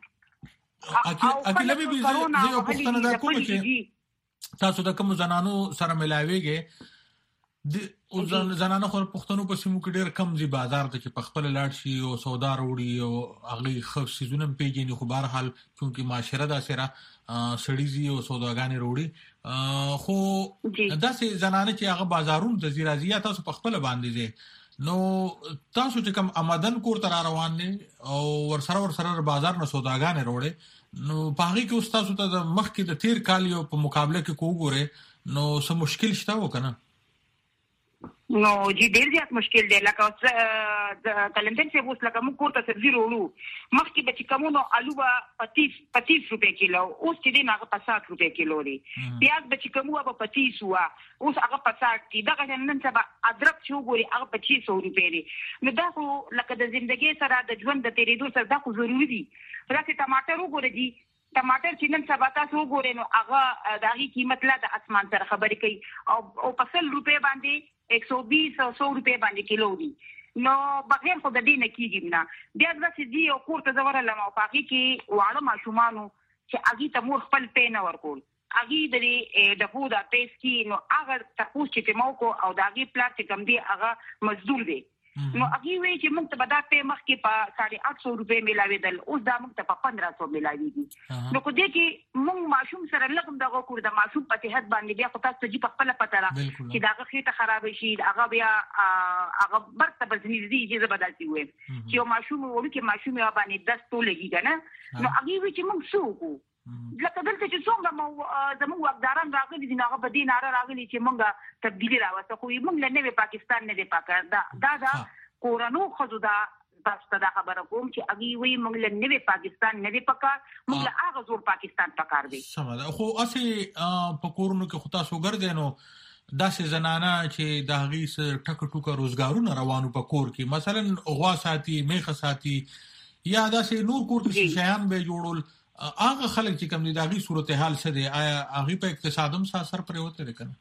اکیله به زه یو پښتنه دا کوم چې تاسو د کوم زنانو سره ملاويږي د زنانو خو پښتنو په سیمو کې ډېر کم زی بازار ته چې په خپل لاړ شي او سودا وروړي او هغه خو سيزونه پیژني خو بهر حال چونکی معاشره دا سره سړيزي او سوداګانې وروړي خو داسې زنانه چې هغه بازارونو ته زیرازي تاسو په خپل باندې دي نو تاسو چې کوم آمدن کور تر روان دي او ورسره ورسره بازار نه سوداګانې وروړي نو په هغه کې استاد ته د مخ کې د تیر کال یو په مقابله کې کوګوره نو څه مشکل شته وکنه نو جی ډیر زیات مشکل دی لکه د کلندر څخه اوس لکه موږ کوته سبزی وروړو مخکې به چې کومو الو به پچیس پچیس روپے کیلو اوس چې دی هغه پچاس روپے کیلو دی پیاز به چې کومو به پچیس وا اوس هغه پچاس دی دغه نن سبا ادرک چې وګوري هغه پچیس روپے دی نو دا خو لکه د ژوندۍ سره د ژوند د تیرېدو سره دا خو ضروری دي راځي ټماټر وګورئ جی ټماټر چې نن سبا تاسو وګورئ نو هغه د هغه قیمت لا د اسمان سره خبرې کوي او او په سل روپے باندې एक सौ बीस او सौ روپے باندې کیلو دي نو بغیر خو د دې نه کیږي نه بیا د سدي او کور ته زوره لمو پاکي کې واړه ماشومانو چې اغي ته مور خپل پې نه ورکول اغي د د فود اپیس کې نو هغه تاسو چې مو کو او د اغي پلاټ کم دی هغه مزدور دی نو اغي وی چې موږ ته بدا په مخ کې په ساڑھے آٹھ سو روپے ملاویدل اوس دا موږ ته په پندرہ سو ملاویږي نو کو دې کې موږ ماشوم سره لګم دغه کور د ماشوم په صحت باندې بیا خو تاسو چې په خپل پته را چې داغه خېټه خراب شي هغه بیا هغه برته بزنی دي چې بدلتي وي چې یو ماشوم وړي کې ماشوم یا باندې دستو لګي کنه نو اغي وی چې موږ سوکو لکه دلته چې څومره مو زموږ وګداران راغلي دي هغه بدی ناره راغلي چې موږ تبدیلی راوسته خو موږ له نوې پاکستان نه دی پاکر دا دا دا کورانو خزودا تاسو ته خبره کوم چې اغي وی موږ له نوې پاکستان نه دی پکار موږ له هغه زور پاکستان پکار دی سمه خو اسی په کورونو کې خو تاسو ګرځینو داسې زنانه چې د هغې سره ټک ټوکه روزګارونه روانو په کور کې مثلا غوا ساتي میخه ساتي یا داسې نور کور کې شیان به جوړول هغه خلک چې کوم دي د هغې صورتحال څه دی آیا هغې په اقتصاد هم څه اثر پرې وتی دی که نه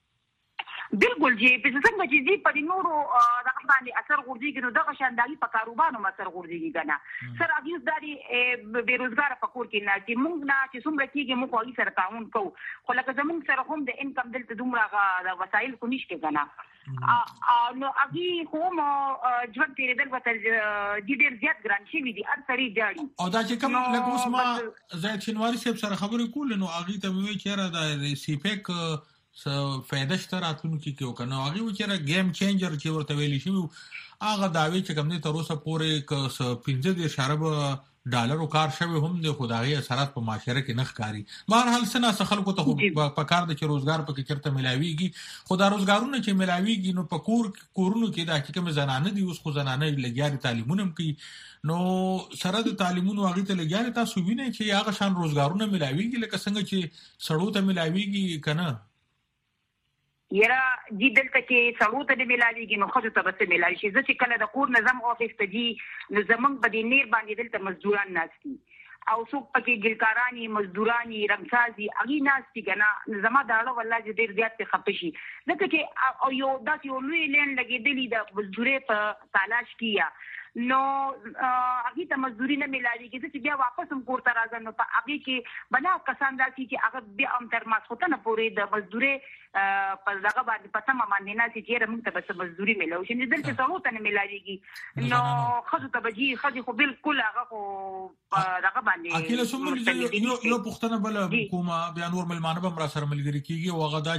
بالکل جی په څنګه چې دې په نورو دغه باندې اثر غورځېږي نو دغه شانداري په کاروبار هم اثر غورځېږي که نه سر هغې اوس دا دي بېروزګاره په کور کې نه چې موږ نه چې څومره کېږي موږ خو هغې سره تعاون کوو خو لکه زموږ سره هم د انکم دلته دومره هغه وسایل خو نشته که نه نو هغې خو هم ژوند تېرېدل ورته دي ډېر زیات ګران شوي دي هر سړی جاړي او دا چې کوم لکه اوس ما زید شینواري صاحب سره خبرې کولې نو هغې ته مې وایي چې یاره د سیپیک څه فایده شته راتلونکي کې وکړه نو هغې وایي چې یاره ګیم چینجر چې ورته ویلي شوي هغه دعوې چې کوم دی تر اوسه پورې که څه پنځه دېرش اربه ډالرو کار شوی هم دی خو د هغې اثرات په معاشره کې نه ښکاري بهرحال څه ناڅه خلکو ته خو پکار ده چې روزګار پکې چېرته میلاویږي خو دا روزګارونه چې میلاویږي نو په کور کورونو کې دا چې کومې زنانه دي اوس خو زنانه لګیا دي تعلیمونه هم کوي نو سره د تعلیمونو هغې ته لګیا دي تاسو وینئ چې هغه شان روزګارونه میلاویږي لکه څنګه چې سړو ته میلاویږي که نه یاره جی دلته کې سړو ته دې میلاویږي نو ښځو ته به څه میلاوي شي زه چې کله د کور نه ځم افیس ته جي نو زموږ په دې نیر باندې دلته مزدوران ناست دي او څوک پکې ګلکارانی مزدورانی رنگسازي اغي ناس دي کنه زما داړو والله چې ډیر زیات خپشي ځکه چې او یو داسې یو لوی لین لګېدلی د مزدوري په تلاش کیه نو هغه ته مزدوري نه ملایږي چې بیا واپس هم کور ته راځي نو په هغه کې بنا کسان داسي چې هغه بیا هم تر ماسخوتنه پورې د مزدوري په دغه باندې پته ما باندې نه چې چیرې موږ ته بس مزدوري ملو شي نه دلته څلو ته نه ملایږي نو خځو ته بجي خځې خو بالکل هغه خو دغه باندې اکیله سمول یو یو پښتنه بل کومه بیا نور ملمانه به مرا سره ملګری کیږي او هغه دا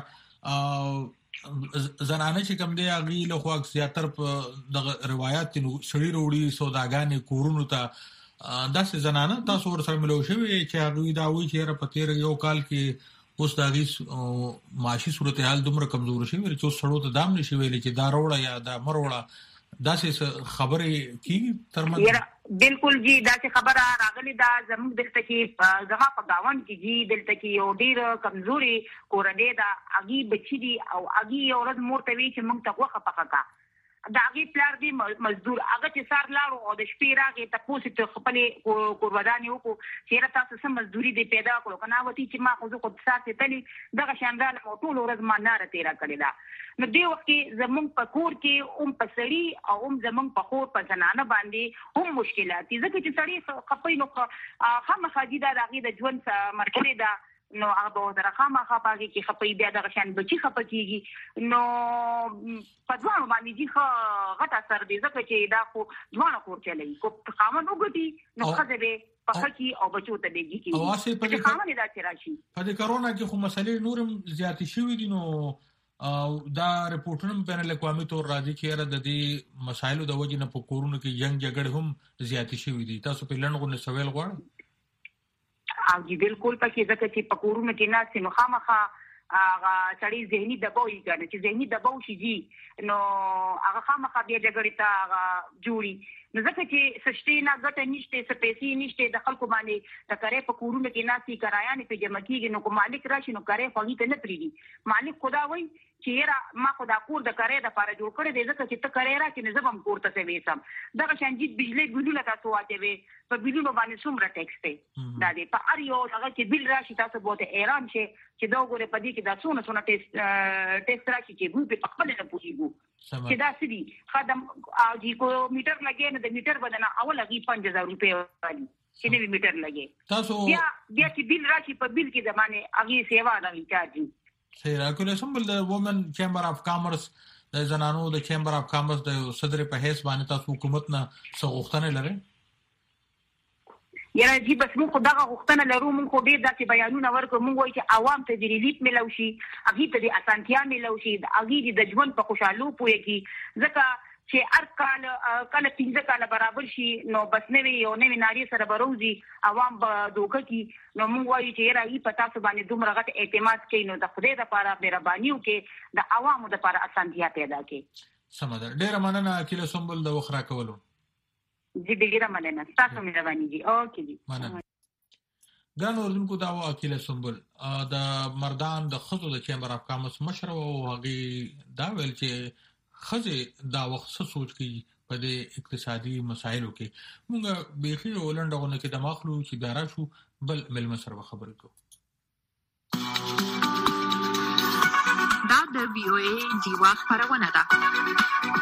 چیرې زنانه چې کوم دی هغه له خو اکثریت په د روایت نو سړي وروړي سوداګانې کورونو ته داسې زنانه تاسو ور سره ملو شوی چې هغه دا وی چې په تیر یو کال کې اوس دا غي معاشي صورتحال دومره کمزور شي چې سړو ته دام نشي ویل چې دا وروړه یا دا مروړه داسې خبرې کیږي ترمن بالکل جی دا چې خبره راغلی دا زموږ دلته کې زما په گاون کې جی دلته کې یو ډیر کمزوري کورنۍ دا اغي بچی دي او اغي اورد مور ته وی چې موږ ته وخه پخکا دا اغي پلار دی مزدور هغه چې سار لاړو او د شپې راغی ته پوسټ ته خپل کوروداني وکړو چې را تاسو سم مزدوري دی پیدا کړو کنه وتی چې ما خو زه خود ساتي تلی دغه شاندار موټول ورځ ما ناره تیرا کړی دا نو دی وخت کې زمونږ په کور کې هم په سړی او هم زمونږ په خور په زنانه باندې هم مشکلات دي ځکه چې سړی خپې نو خامخا دي دا هغه د ژوند مرکه ده نو هغه د رقم خپاږي کې خپې بیا د غشن بچي خپکیږي نو په ځوانو باندې دي خو غټه سر دي ځکه چې دا خو ځوانو کور چلای کو خامن وګړي نو خزه به په خکی او بچو ته دیږي کی او واسه په دې خامن دا چې راشي په دې کرونا کې خو مسلې نورم زیات شوې دي نو او دا رپورټونه بین الاقوامي تور راځي چې را د دې مسایلو د وجې نه په کورونو کې جنگ جګړه هم زیات شوې دي تاسو په لړغو نه سوال غواړئ او جی بالکل پکې ځکه چې په کورونو کې ناس نو خامخا هغه چړې ذهني دباو یې ګڼي چې ذهني دباو شي جی نو هغه خامخا بیا جګړې ته هغه جوړي نو ځکه چې سشتي نه ګټه نشته سپېسي نشته د خلکو باندې د کرې په کورونو کې ناسي کرایانې په جمع کېږي نو کو مالک راشي نو کرې خو ته نه پریږي مالک خدا وای چې را ما خدا کور د کرې د لپاره جوړ کړی دی ځکه چې ته کرې را کې نه زبم کور ته وېسم دغه شانجیت بجلی ګلونه تاسو واچوي په بلونو باندې څومره ټیکس دی دا دی په اړ یو هغه چې بل راشي تاسو بوته ایران شي چې دا وګوره په دې کې دا څونه څونه ټیکس ټیکس راشي چې ګو په خپل نه پوښیږو چې دا سړي خدام او جی کو میټر لګي نه د میټر بدنه اول لګي پنځه هزار روپے والی چې نوی میټر لګي تاسو بیا بیا چې بل راشي په بل کې زمانه هغه سیوا دا چارجي سیرا کوله سمبل د وومن چیمبر اف کامرس د زنانو د چیمبر اف کامرس د صدر په هیڅ باندې تاسو حکومت نه څغښتنه لري یاره جی بس موږ دغه غوښتنه لرو موږ ډیر داسې بیانونه ورکو موږ وایي چې عوام ته د ریلیف ملو شي هغه ته د اسانتیا ملو شي هغه د ژوند په خوشاله پوي کی ځکه چې هر کال کله پنځه کال برابر شي نو بس نه وي یو نه ناری سره بروزي عوام به دوکه کی نو موږ وایو چې راځي پتا سو باندې دومره غټ اعتماد کوي نو د خدای لپاره مهربانيو کې د عوامو لپاره اسانتیا پیدا کړي سمدر ډیر مننه کله سمبل د وخرا کولو جی ډیر مننه تاسو مهرباني جی اوکې جی مننه ګان اوردونکو دا و اکیله سمبل د مردان د خزو د چیمبر اف کامرس مشر او هغه دا ویل چې خزه دا وخت څه سوچ کوي په دې اقتصادي مسایلو کې موږ بيخي ولندغونه کې د مخلو چې دارا شو بل مل مسر خبرې کو دا د بي او اي دیوا خبرونه ده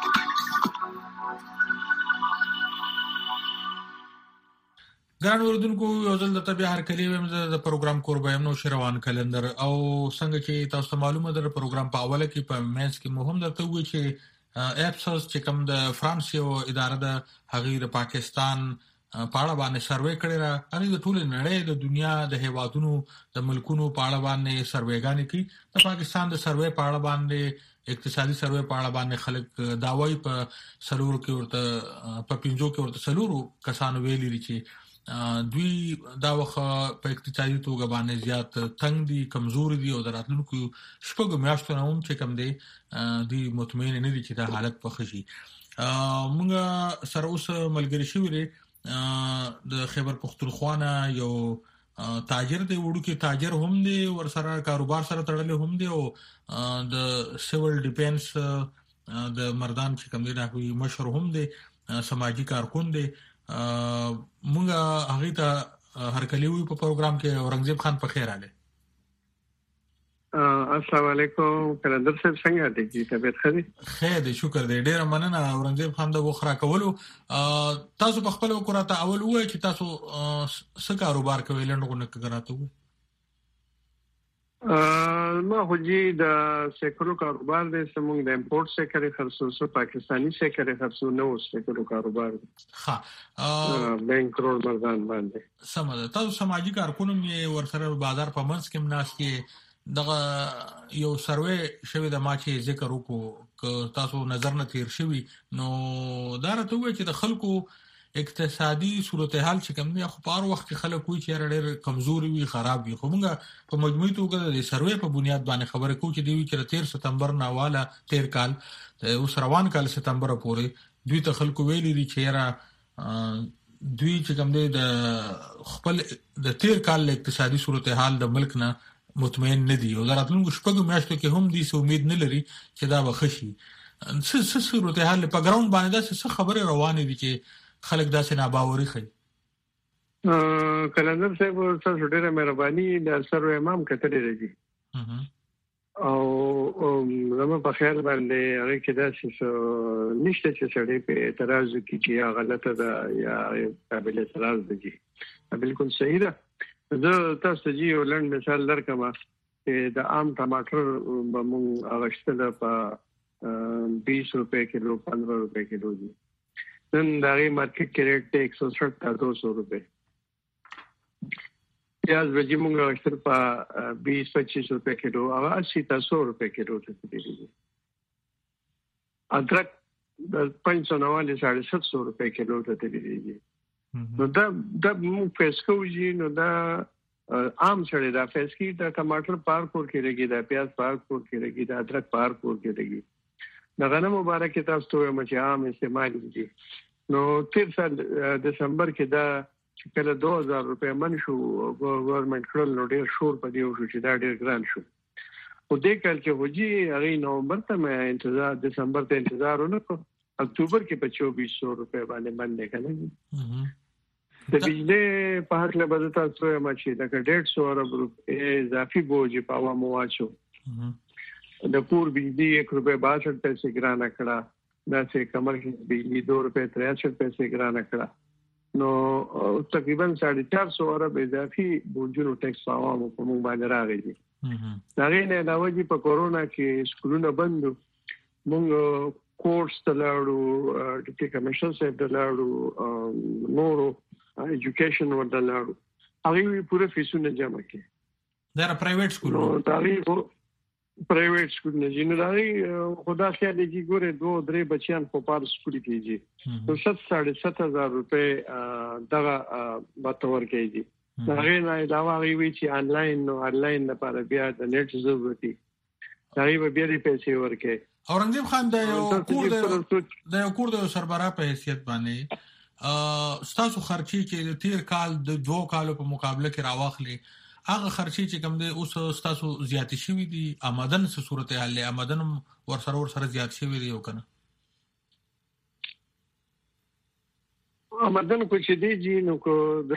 ګران اوردونکو یو ځل د طبي هر کلی ویم د پروګرام قربایم نو شروان کلندر او څنګه چې تاسو معلومه ده پروګرام په اوله کې په مینس کې مهم درته وی چې اپسوس چې کوم د فرانس یو اداره د هغې د پاکستان په اړه باندې سروې کړی را هغه د ټول نړۍ د دنیا د هیوادونو د ملکونو په اړه باندې سروېګانې کوي د پاکستان د سروې په اړه باندې اقتصادي سروې په اړه باندې خلک داوی په سلور کې ورته په پنځو کې ورته سلورو کسانو ویلي چې دوی دا وخت په اقتصادي توګه باندې زیات تنگ دي کمزور دي او دراتلونکو شپږ میاشتو نه هم چې کم دي دوی مطمئن نه دي چې دا حالت په خشي موږ سره اوس ملګری شو لري د خیبر پختونخوا یو تاجر دی وړو کې تاجر هم دی ور سره کاروبار سره تړلې هم دی او د سیول ډیفنس د مردان چې کم دی دا کوي مشر هم دی سماجی کارکون دی مونږ هغه ته هرکلی وی په پروګرام کې اورنګزیب خان په خیر اله. السلام علیکم کلندر صاحب څنګه دي کی طبيعت ښه دي؟ خیر دي شکر دی ډیر مننه اورنګزیب خان د وخرا کولو. تاسو په خپل وکړه اول وای چې تاسو څه کاروبار کوئ لنډغه نه کراته وای؟ ما خو جی د سیکولو کاروبار دی سمون د امپورټ سیکولو خرڅو سو پاکستانی سیکولو خرڅو نو سیکولو کاروبار دی. ها بینک کروڑ مردان باندې سمه تاسو سماجی کارکونم یې ورسره بازار په منځ کې مناس کې دغه یو سروې شوی د ما چې ذکر وکړو ک تاسو نظر نه تیر شوی نو دا راته وای چې د خلکو اقتصادي صورتحال چې کوم نه خو په هر وخت کې خلک وي چې ډېر کمزوري وي خراب وي خو موږ په مجموعي توګه د سروې په بنیاد باندې خبره کوو چې دی چې تیر سپتمبر نه والا تیر کال اوس روان کال سپتمبر پورې دوی ته خلکو ویلي دي چې را دوی چې کوم دی د خپل د تیر کال اقتصادي صورتحال د ملک نه مطمئن نه دي او دراتلونکو شپږو میاشتو کې هم دې سو امید نه لري چې دا بخشي. څه څه صورتحال په ګراوند باندې دا څه خبره روانه دي چې خلک داسې نه باوري خي؟ کلندر صاحب تاسو ډیره مهرباني د سر امام کتلې راځي او زموږ په خیال باندې هغه کې دا چې نشته چې سړی په اعتراض کوي چې یا غلطه ده یا قابل اعتراض دي. بالکل صحیح ده. زه تاسو جی ولند مثال درکم چې د عام ټماټر موږ اغشتل په बीस रुपए किलो पंद्रह रुपए किलो जी नन दागी मार्केट के रेट थे एक सौ साठ था दो सौ रुपए. प्याज बजी मुंगा अक्सर पा बीस पच्चीस रुपए किलो अब अस्सी था सौ रुपए किलो थे दीजिए. अदरक पाँच सौ नवाले साढ़े सात सौ रुपए किलो थे दीजिए. नो दा दा मुंग फेस्को जी नो दा आम सड़े दा फेस्की दा टमाटर पार कोर के लगी दा प्याज पार कोर के लगी दा अदरक पार कोर के लगी دا غنم مبارک تاسو ته مچ عام استعمال دي. نو تیر سال دسمبر کې دا کله دو هزار روپے من شو ګورنمنت کړل نو ډیر شور پدې وشو چې دا ډیر ګران شو. او دې کال چې وږي هغه نومبر ته مې انتظار دسمبر ته انتظار ونکړ اکتوبر کې په چوبیس سو روپے باندې باندې کړل. د بجلی په هر له بدل تاسو مچ دا ډیढ़ سو ارب روپے اضافي بوج په عوامو واچو. د پور بجلی एक रुपए बासठ पैसे गिराना कड़ा वैसे कमर्शियल बिजली दो रुपए तिरसठ पैसे गिराना कड़ा. نو تقریبا साढ़े चार सौ अरब اضافي بوجونو ټیکس عوامو په موږ باندې راغی. دا غینه علاوه دي په کورونا کې سکولونه بندو موږ کورس تلاړو ډیپټي کمشنر صاحب تلاړو نورو ایجوکیشن ورتلاړو هغه پوره فیسونه جمع کړي. دا پرایویټ سکول دا پرایویټ سکول نه جنو راي خدا خیال دي ګوره دوه درې بچیان په پار سکول کېږي نو ست ساڑھے سات هزار روپے دغه باتور کېږي. دا غیر نه دا واغوي چې انلاین نو انلاین لپاره بیا د نت ضرورت دي دا به بیا دې پیسې ورکې. اورنګزیب خان د یو کور د یو کور د سربراہ په حیثیت باندې ستاسو خرچي چې تیر کال د دوه کالو په مقابله کې راوخلي هغه خرچي چې کوم دی اوس تاسو زیاتې شوې دي آمدن څه صورت حال له آمدن ور سره ور سره زیات شوې دی او کنه آمدن کو چې دی جی نو کو د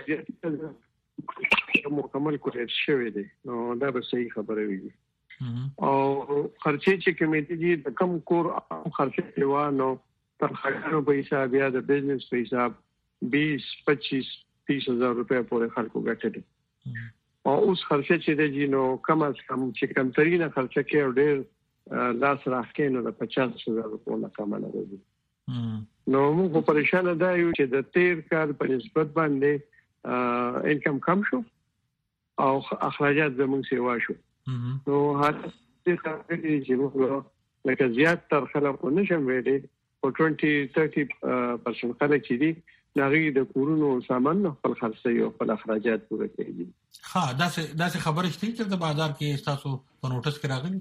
مکمل کوریج شوې دی نو دا به صحیح خبره وي. او خرچي چې کوم دی د کم کور خرچي دیوا نو تر خلکو په حساب یا د بزنس په حساب बीस पच्चीस तीस हजार रुपए پورې خلکو ګټلې. او اوس خرچه چې دی نو کم از کم چې کم ترینه خرچه کې ډېر لاس راخې نو د پچاس هزار روپو نه کم نه راځي. نو موږ پریشان ده یو چې د تیر کال په نسبت باندې انکم کم شو او اخراجات زموږ سیوا شو. نو هر څه کوي چې موږ لکه زیات تر خلکو نشم ویلې او बीस तीस پرسنټ خلک چې دي ناغي د کورونو سامان خپل خرڅي او خپل اخراجات پوره کوي. ها دا څه دا څه خبره شته چې د بازار کې تاسو په نوټس کې راغلي؟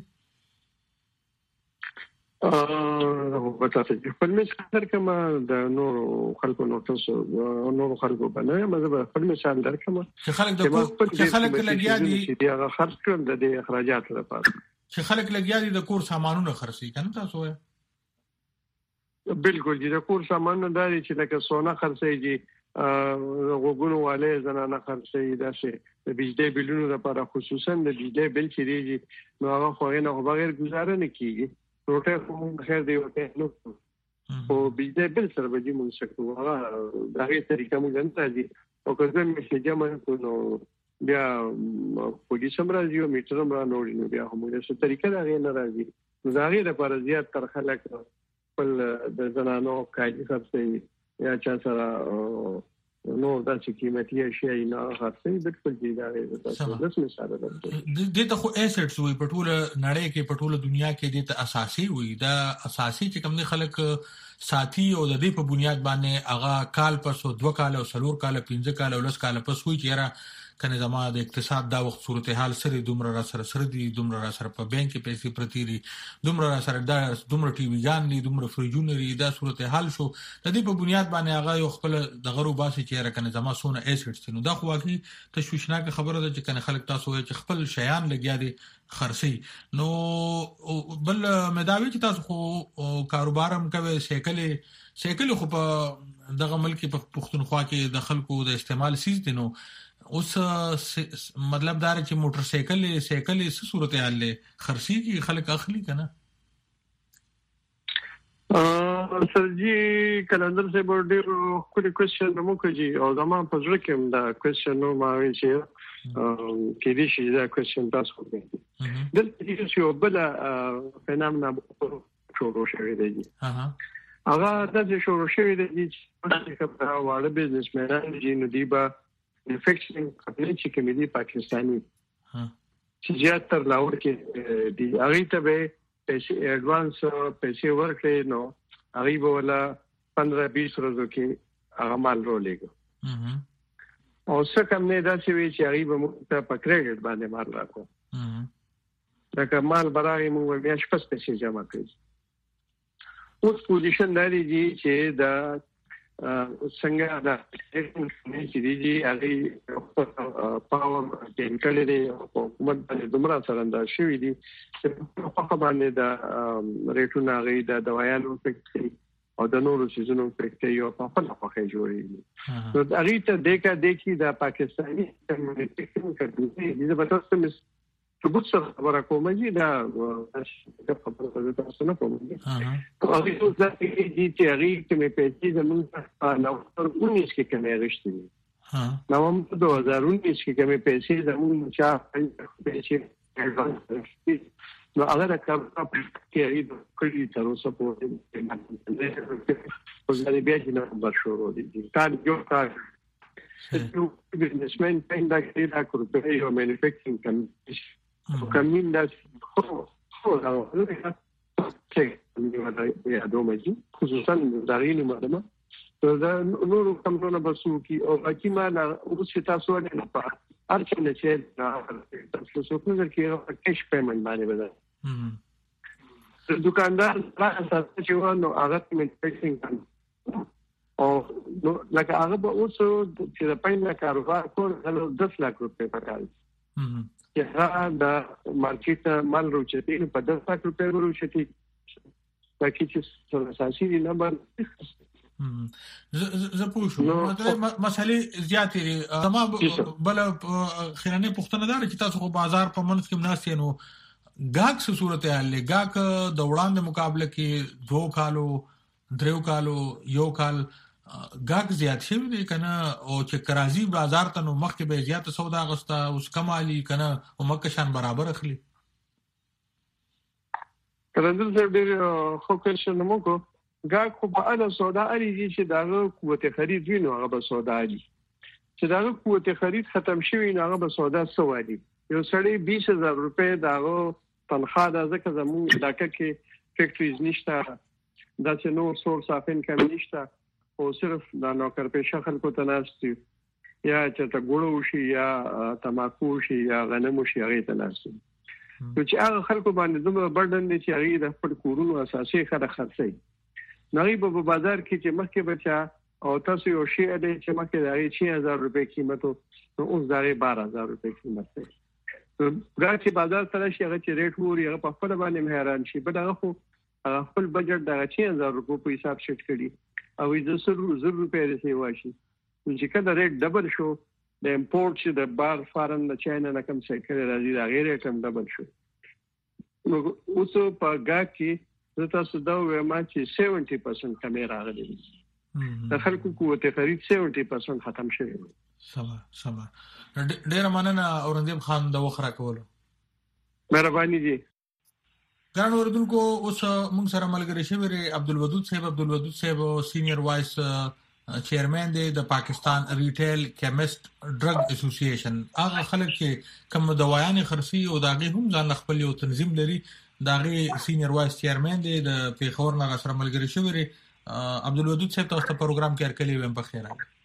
ا په تاسو چې په مثال کما د نورو خلکو نوټس او نورو خلکو باندې مزه په مثال درکمه چې خلک د چې خلک لګیا دي چې هغه خرڅ کړل د اخراجات لپاره چې خلک لګیا دي د کور سامانونه خرڅي کنه تاسو بالکل دي د کور سامان داري چې لکه سونا خرڅيږي وګونو والے زنانه خرڅي داسې د بجلی بلونو لپاره خصوصا د بجلی بل چې دی نو هغه خو نه بغیر گزاره نه کیږي روټه کوم خیر دی وته نو او بجلی بل سره به موږ شکو هغه دغه طریقه موږ نه راځي او که زه مې جمع کوو بیا پولیس هم راځي او میټر هم را نوړي نو بیا هم څه طریقه دا نه راځي نو دا غي لپاره زیات تر خلک خپل د زنانو کاږي خرڅي یا چا سره نو دا چې قیمتي شي نه خرڅي بالکل دی دا تاسو د مثال درته د ته خو اسټس وي په ټوله نړۍ کې په ټوله دنیا کې د اساسي وي دا اساسي چې کوم خلک ساتي او د دې په بنیاد باندې هغه کال پس او دوه کال او څلور کال پنځه کال او لس کال پس وي چې را کنه زما د اقتصاد دا وخت صورتحال سره دومره را سره سره دي دومره را سره په بانک کې پیسې پرتی دي دومره را سره دا دومره ټي وی ګان دي دومره فریجونه لري دا صورتحال شو د دې په بنیاد باندې هغه یو خپل د غرو باسي چې را کنه زما سونه اسټس نو دا خو واقعي تشویشناک خبره ده چې کنه خلک تاسو چې خپل شیان لګیا دي خرسي نو بل مداوي چې تاسو خو کاروبار هم کوي سیکلې سیکلې خو په دغه ملک په پښتونخوا کې د خلکو د استعمال سیس دي نو اوس مطلب دا چې موټر سایکل سایکل څه صورت حال له خرسي کې خلک اخلي کنه ا سرجي کلندر سے ډېر کوم کوېشن مو کوي او دا ما په ځل کې دا کوېشن نو ما وی چې کې دې شي دا کوېشن تاسو کوي دلته چې یو بل فنامنا شروع شوی دی ها هغه د شروع شوی دی چې په واړه بزنسمنان دي نو دی با manufacturing company چې کومې دي پاکستاني ها چې زیاتره لاور کې دي هغه ته به پیسې اډوانس پیسې ورکړي نو هغه به ولا پندرہ بیس ورځې کې هغه مال رولېږي او څه کوم نه دا چې چې هغه به موږ ته په کریډټ باندې مال راکو دا کومال برای موږ بیا شپږ پیسې جمع کړو اوس پوزیشن لري چې دا څنګه دا چې دی هغه پاور ټینکل دی او حکومت باندې دومره سرندار شوی دی چې په باندې دا ریټونه غي د دوايانو فکټري او د نورو سيزونو فکټري او په خپل خپل جوړي نو هغه ته دیکا دیکي د پاکستاني کمیونټي کوي د بتاستم ثبوت سره خبره کوم چې دا د خبرو د تاسو نه کوم ها هغه څه چې دي چې هغه کې پیسې زموږ نو ورونیش کې کومه غشتي ها نو هم په دوه هزار انیس کې کومه پیسې زموږ چا پیسې اډوانس نو هغه راکړه چې هغه کړي تر اوسه په په ځای بیا چې نه برشورو دي تا یو کار یو بزنسمن پیدا کړی دا کورپوریټ او مانیفیکچرینګ کمپنی کمین دا خو خو دا چې موږ دا دومره خصوصا د غینو مدمه دا نور کومونه بسو کی او اکی ما او چې تاسو نه په ارچ نه چې تاسو څه کوئ چې کیش پیمنټ باندې ودا دکاندار راځي چې ونه هغه مانیفیکچرینګ کوي او نو لکه هغه به اوس چې د پاینه کاروبار کول غلو دس لک روپے پکال چې هغه د مارکیټ مال روچتي په دس لک روپے وروچتي پکې چې اساسي نمبر زه پوه شوم مسالې زیاتې دي زما بل خیرانه پښتنه دار چې تاسو خو بازار په منځ کې مناسب نو ګاګ څه صورت حال له ګاګ د وړاندې مقابله کې دوه کالو دریو کالو یو کال ګاګ زیات شوی دی کنه او چې کرازي بازار ته نو مخکې به زیات سودا غستا اوس کمالي کنه او مکه شان برابر اخلي ترندل زه ډېر خو کوېشن مو کو ګاګ خو په اړه سودا اړي چې دا قوت خرید وینو هغه به سودا دي چې دا قوت خرید ختم شوی نه هغه به سودا سوادي یو سړی بیس هزار روپے داغو تنخواه دا ځکه زموږ علاقه کې فیکټریز نشته دا چې نور سورس اف انکم نشته او صرف دا نوکر پیشه خلکو ته ناشتي یا چې تا ګړو شي یا تماکو شي یا غنمو شي هغه ته ناشتي نو چې هغه خلکو باندې دومره برډن دي چې هغه د خپل کورونو اساسي خره خرڅي نغې په بازار کې چې مخکې بچا او تاسو یو شی دی چې مخکې دا شي هزار روپے قیمت نو اوس دا بارہ هزار روپے قیمت دی نو ګاټي بازار سره شي هغه چې ریټ ووري هغه په خپل باندې حیران شي بل هغه خو خپل بجټ دا چې هزار روپے په حساب شټ کړي او د سر زر روپے رسي واشي چې کله ریټ ډبل شو د امپورټ چې د بار فارن د چاینا نه کوم څه کړی راځي دا غیر ریټ هم ډبل شو. نو اوس په ګاک کې زه تاسو دا وایم چې سبعین پرسنټ کمې راغلي دي. د خلکو قوت خرید سبعین پرسنټ ختم شوی دی. سما سما ډیر مننه اورنګزیب خان د وخره کولو. مهرباني دي. ګران اوردونکو اوس موږ سره ملګری شوی دی عبدالودود صاحب. عبدالودود صاحب سینیئر وایس چیرمن دی د پاکستان ریټیل کیمست ډرګ اسوسییشن. هغه خلک چې کوم دوايان خرڅي او داغه هم ځان خپل یو تنظیم لري داغه سینیئر وایس چیرمن دی د پیښور نه سره ملګری شوی دی. عبدالودود صاحب تاسو ته پروګرام کې ارکلې ویم په خیر راغلی.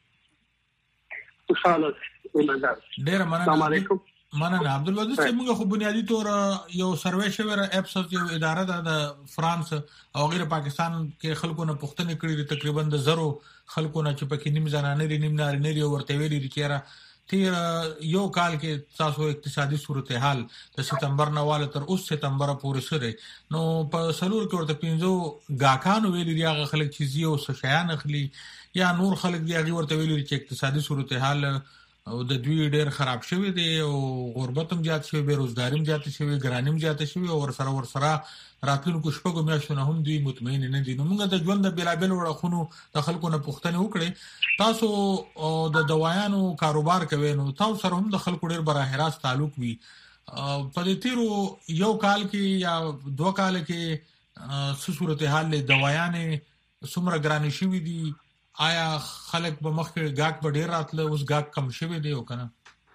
ډیر مننه. السلام علیکم. مننه عبدالودود صاحب. موږ خو بنیادی طور یو سروې شوی اپس یو اداره ده د فرانس او غیر پاکستان کې خلکو نه پوښتنه کړې تقریبا د زرو خلکو نه چې پکې نیم زنانه لري نیم نارینه لري ورته ویلي چې تیر یو کال کې تاسو اقتصادي صورتحال د سپتمبر نه واله تر اوس سپتمبر پورې سره نو په سلور کې ورته پینځو گاکانو ویلي دی هغه خلک چې زیو شیان اخلي یا نور خلک دی هغه ورته ویلي چې اقتصادي صورتحال او د دوی ډېر خراب شوی دی او غربت هم زیات شوی بیروزګاری هم زیات شوی ګرانی هم زیات شوی او ور سره ور سره راتلونکو شپږو میاشتو هم دوی مطمئن نه دي. نو موږ د ژوند د بلابل وړخونو د خلکو نه پوښتنه وکړي تاسو د دوايانو کاروبار کوي نو تاسو سره هم د خلکو ډېر براه راست تعلق وي. په دې تیرو یو کال کې یا دوه کال کې څه صورتحال له دوايانې څومره ګرانی شوی دي؟ آیا خلک به مخکې گاک به ډیر راتله اوس گاک کم شوی دی او کنه؟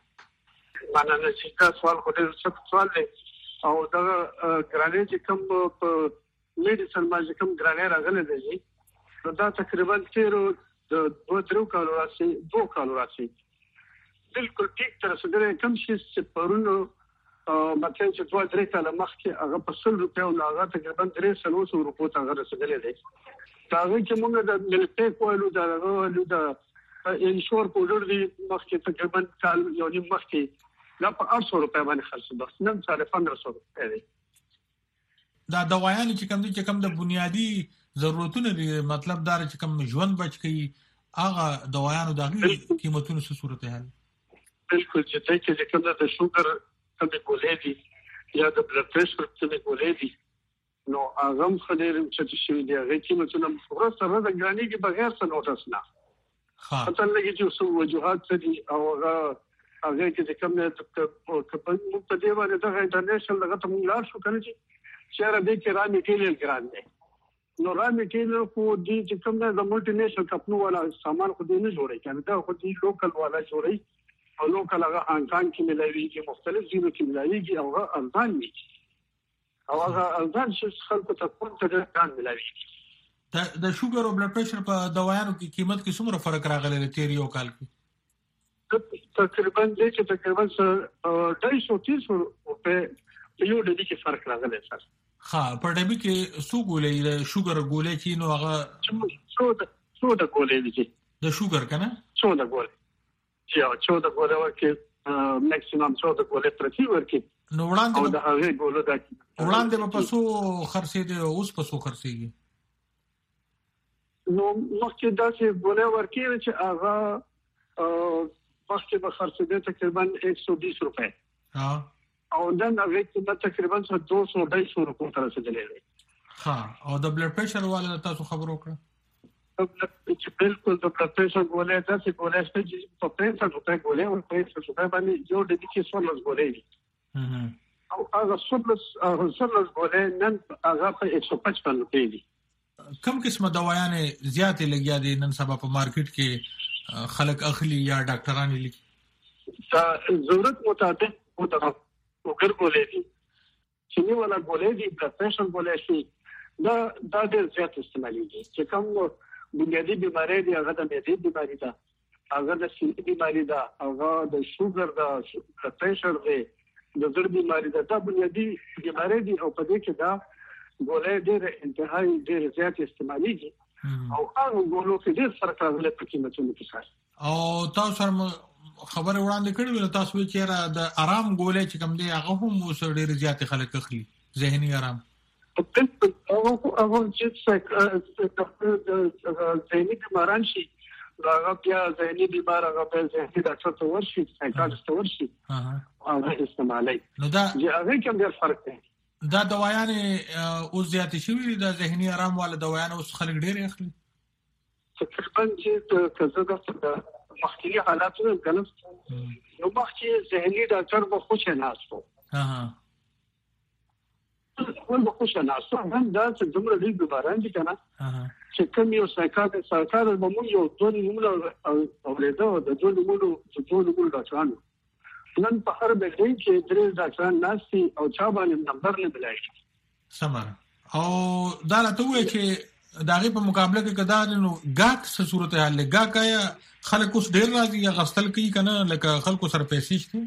مننه چې دا سوال خو ډیر سخت سوال دی او دا ګرانې چې کوم په میډیسن باندې کوم ګرانې راغلي دي نو دا تقریبا تیرو د دوه درو کالو راسي دوه کالو راسي بالکل ټیک تر څنګه کوم شي چې پرونو مته چې دوه درې کاله مخکې هغه په سل روپیو او هغه تقریبا درې سلو سو روپو ته هغه رسیدلی دی. هغه چې موږ د ملټي کوالو دا له د انشور پودر دی مخکې تقریبا کال یو نیم مخکې دا په اټ سو روپیا باندې خرڅ بس نن سره پندرہ سو روپیا دی. دا دوايان چې کوم دي چې کوم د بنیادی ضرورتونه دي مطلب دا چې کوم ژوند بچ کی هغه دوايانو دغه قیمتونو څه صورت حال بالکل چې چې کوم د شوګر کوم ګولې دي یا د بلډ پريشر کوم ګولې دي نو هغه خلیر چې شي دی هغه قیمتونه ورسره سره د ګرانی کې بغیر څه نوټس نه ها پته لګي چې څو وجوهات دي او هغه هغه چې کوم نه په په دی باندې د انټرنیشنل دغه ته موږ لار شو کړی چې شهر دې کې را میټیریل ګران دی نو را میټیریل خو دې چې کوم نه د ملټي نیشنل کمپنی والا سامان خو دې نه جوړي کنه دا خو دې لوکل والا جوړي او لوکل هغه هانګ کې ملایوي مختلف ځینو کې ملایوي او هغه ارزان دي او هغه ارزان چې خلکو ته کوم څه ځان ملایوي. د شوګر او بلډ پريشر په دوايانو کې قیمت کې څومره فرق راغلی دی تیر یو کال کې؟ تقریبا دې چې تقریبا ډېر سو تیس روپے یو د دې کې فرق راغلی سر. ها په ډبي کې څو ګولې د شوګر ګولې چې نو هغه څو د څو د ګولې دي د شوګر کنه څو د ګولې چې څو د ګولې ورکې میکسیمم څو د ګولې پرتی ورکې نو وړاندې د هغه ګولې د وړاندې په څو خرڅې دي اوس په څو خرڅېږي نو مخکې داسې ګولې ورکې چې هغه مخکې به خرڅې دي تقریبا ایک سو بیس روپے ها او نن هغه قیمت تقریبا دو سو ډېر سو روپے تر رسیدلی دی. ها او د بلډ پريشر والا تاسو خبر وکړه چې بالکل د بلډ پريشر ګولې داسې ګولې چې په پنځه روپے ګولې او پنځه روپے باندې یو د دې څو ګولې دي او هغه سلس هغه سلس ګولې نن هغه په ایک سو پچپن روپے دي. کوم قسمه دوايانې زیاتې لګیا دي نن سبا په مارکیټ کې خلک اخلي یا ډاکټران لیکي؟ دا ضرورت مطابق مطابق وګر ګولې دي چې نو ولا ګولې دي بلډ پريشر ګولې شي دا دا ډېر زیات استعمالېږي چې کوم بنیادی بیماری دی هغه د معدې بیماری ده هغه د سینې بیماری ده هغه د شوګر ده د پريشر دی د زړه بیماری ده دا بنیادی بیماری دي او په دې کې دا ګولې ډېر انتهایی ډېر زیات استعمالېږي او هغه ګولو کې ډېر فرق راغلی په قیمتونو کې سره. او تاسو سره خبره وړاندې کړې وه تاسو چې را د آرام ګولې چې کوم دی هغه هم اوس ډېر زیات خلک اخلي ذهني آرام بالکل هغه هغه چې څنګه د ذهني بیماران شي هغه بیا ذهني بیمار هغه په ذهني ډاکټر ته ورشي سایکاټریست ته ورشي هغه استعمالي نو دا هغه کوم ډېر فرق دی. دا دوايانې اوس زیاتې شوي د ذهني آرام والا دوايانې اوس خلک ډېر اخلي تقریبا چې کزه د مخکې حالاتو کنه نو مخکې ذهني ډاکټر به خوش نه اسو ها ول به خوش نه اسو هم دا چې دومره ډېر بیماران دي کنه چې کوم یو سایکاټریست سایکاټریست به موږ یو دوه نیمه اورېدو د دوه نیمه د دوه نیمه ډاکټرانو نن په هر بلډینګ کې درې ډاکټران ناشتي او چا باندې نمبر نه ملایي سمره او دا راته وایي چې داغه په مقابله کې کدا نو ګاک څه صورت حال له ګاک یا خلک اوس ډیر راځي یا غسل کوي کنه لکه خلکو سره پیسې شته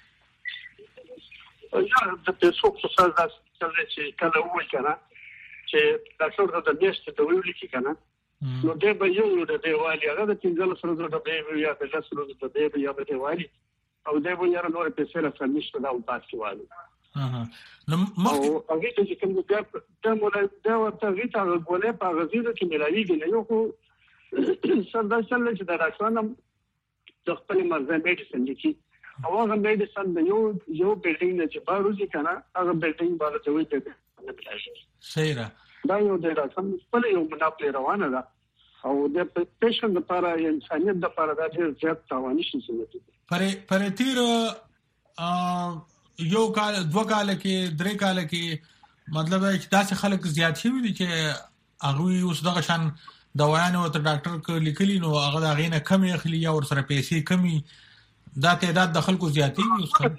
یا د پیسو په سر داس چې کله وایي کنه چې ډاکټر د میاشتې د ویلي کې کنه نو دې به یو د دیوالي هغه د پنځل سره د به یا د لاسو د به یا د دیوالي او دا به یاره نور پیسې را سمېشته دا او تاسو والو ها نو مخکې هغه چې کوم بیا د مولا دا ورته غیته غولې په غزیره کې ملایي نه یو خو سردا چل چې دا راځنم د خپل مرزه میډیسن لیکي او هغه میډیسن د یو یو بلډینګ نه چې باروزي کنه هغه بلډینګ باندې ته وي ته نه بلایي صحیح را دا یو د راځم خپل یو مناپله روانه ده او د پیشنټ لپاره انسانيت لپاره دا ډېر زیات تاواني شي چې پرې پرې تیر یو کال دوه کال کې درې کال کې مطلب چې داسې خلک زیات شي دي چې هغه اوس دغه شان دوايانو ته ډاکټر کو لیکلی نو هغه دا غینه کم اخلي یا ور سره پیسې کمی دا تعداد د خلکو زیاتی اوس خلک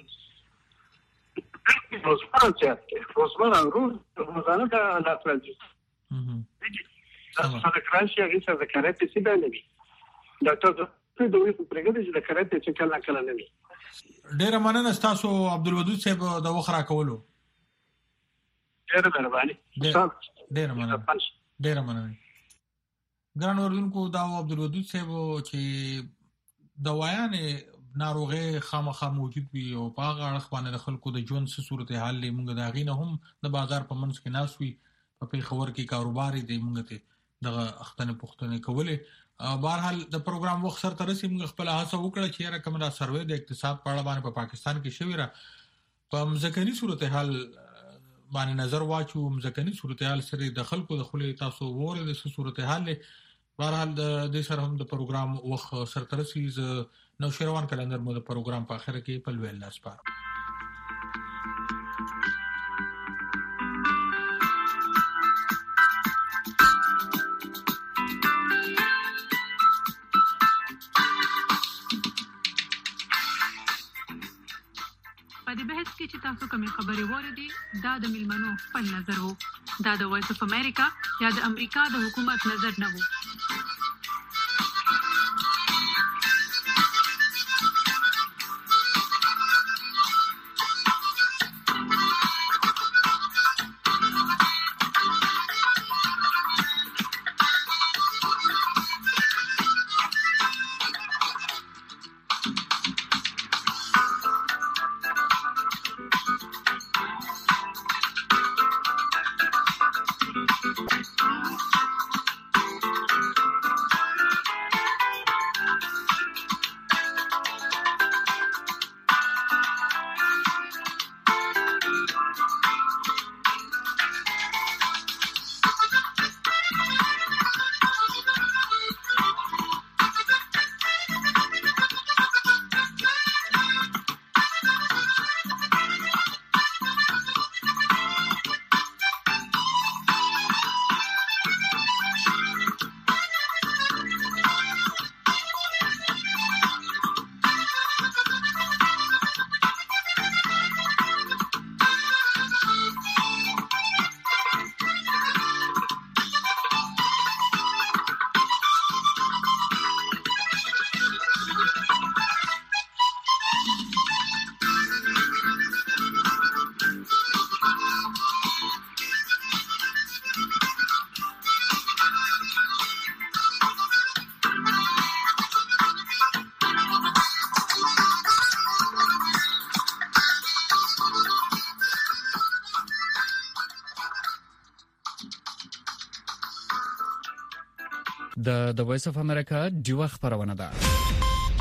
روزمره زیات روزمره روزانه دا لا فرانسي څنګه کراشي هغه څه د کارت څه دی ډاکټر ته دوی په پرګه چې د کارت څه کله کله نه وي ډیر مننه تاسو عبدالودود صاحب د وخرا کولو ډیر مهرباني ډیر مننه ډیر مننه ګران اوردونکو دا عبدالودود صاحب چې دوايانې ناروغي خامخا موجود وي او په هغه اړه باندې خلکو د ژوند څه صورتحال لې موږ دا غینه هم د بازار په منځ کې ناسوي په پیښور کې کاروبار دی موږ ته دغه اختنه پختنه کوله بهرحال د پروګرام وخت سره ترسي موږ خپل هڅه وکړه چې را کوم دا سروې د اقتصاد په اړه باندې په پاکستان کې شوی را په مزکني صورتحال باندې نظر واچو مزکني صورتحال سره د خلکو د خلې تاسو وره د صورتحال بهرحال د دې سره هم د پروګرام وخت سره ترسي نو شروان کلندر مو د پروګرام په اخر کې په لویل لاس پاره په دې بحث کې چې تاسو کومې خبرې واردې دا د ملمنو خپل نظر وو دا د وایس اف امریکا یا د امریکا د حکومت نظر نه وو د د وایس اف امریکا ډیوه خبرونه ده.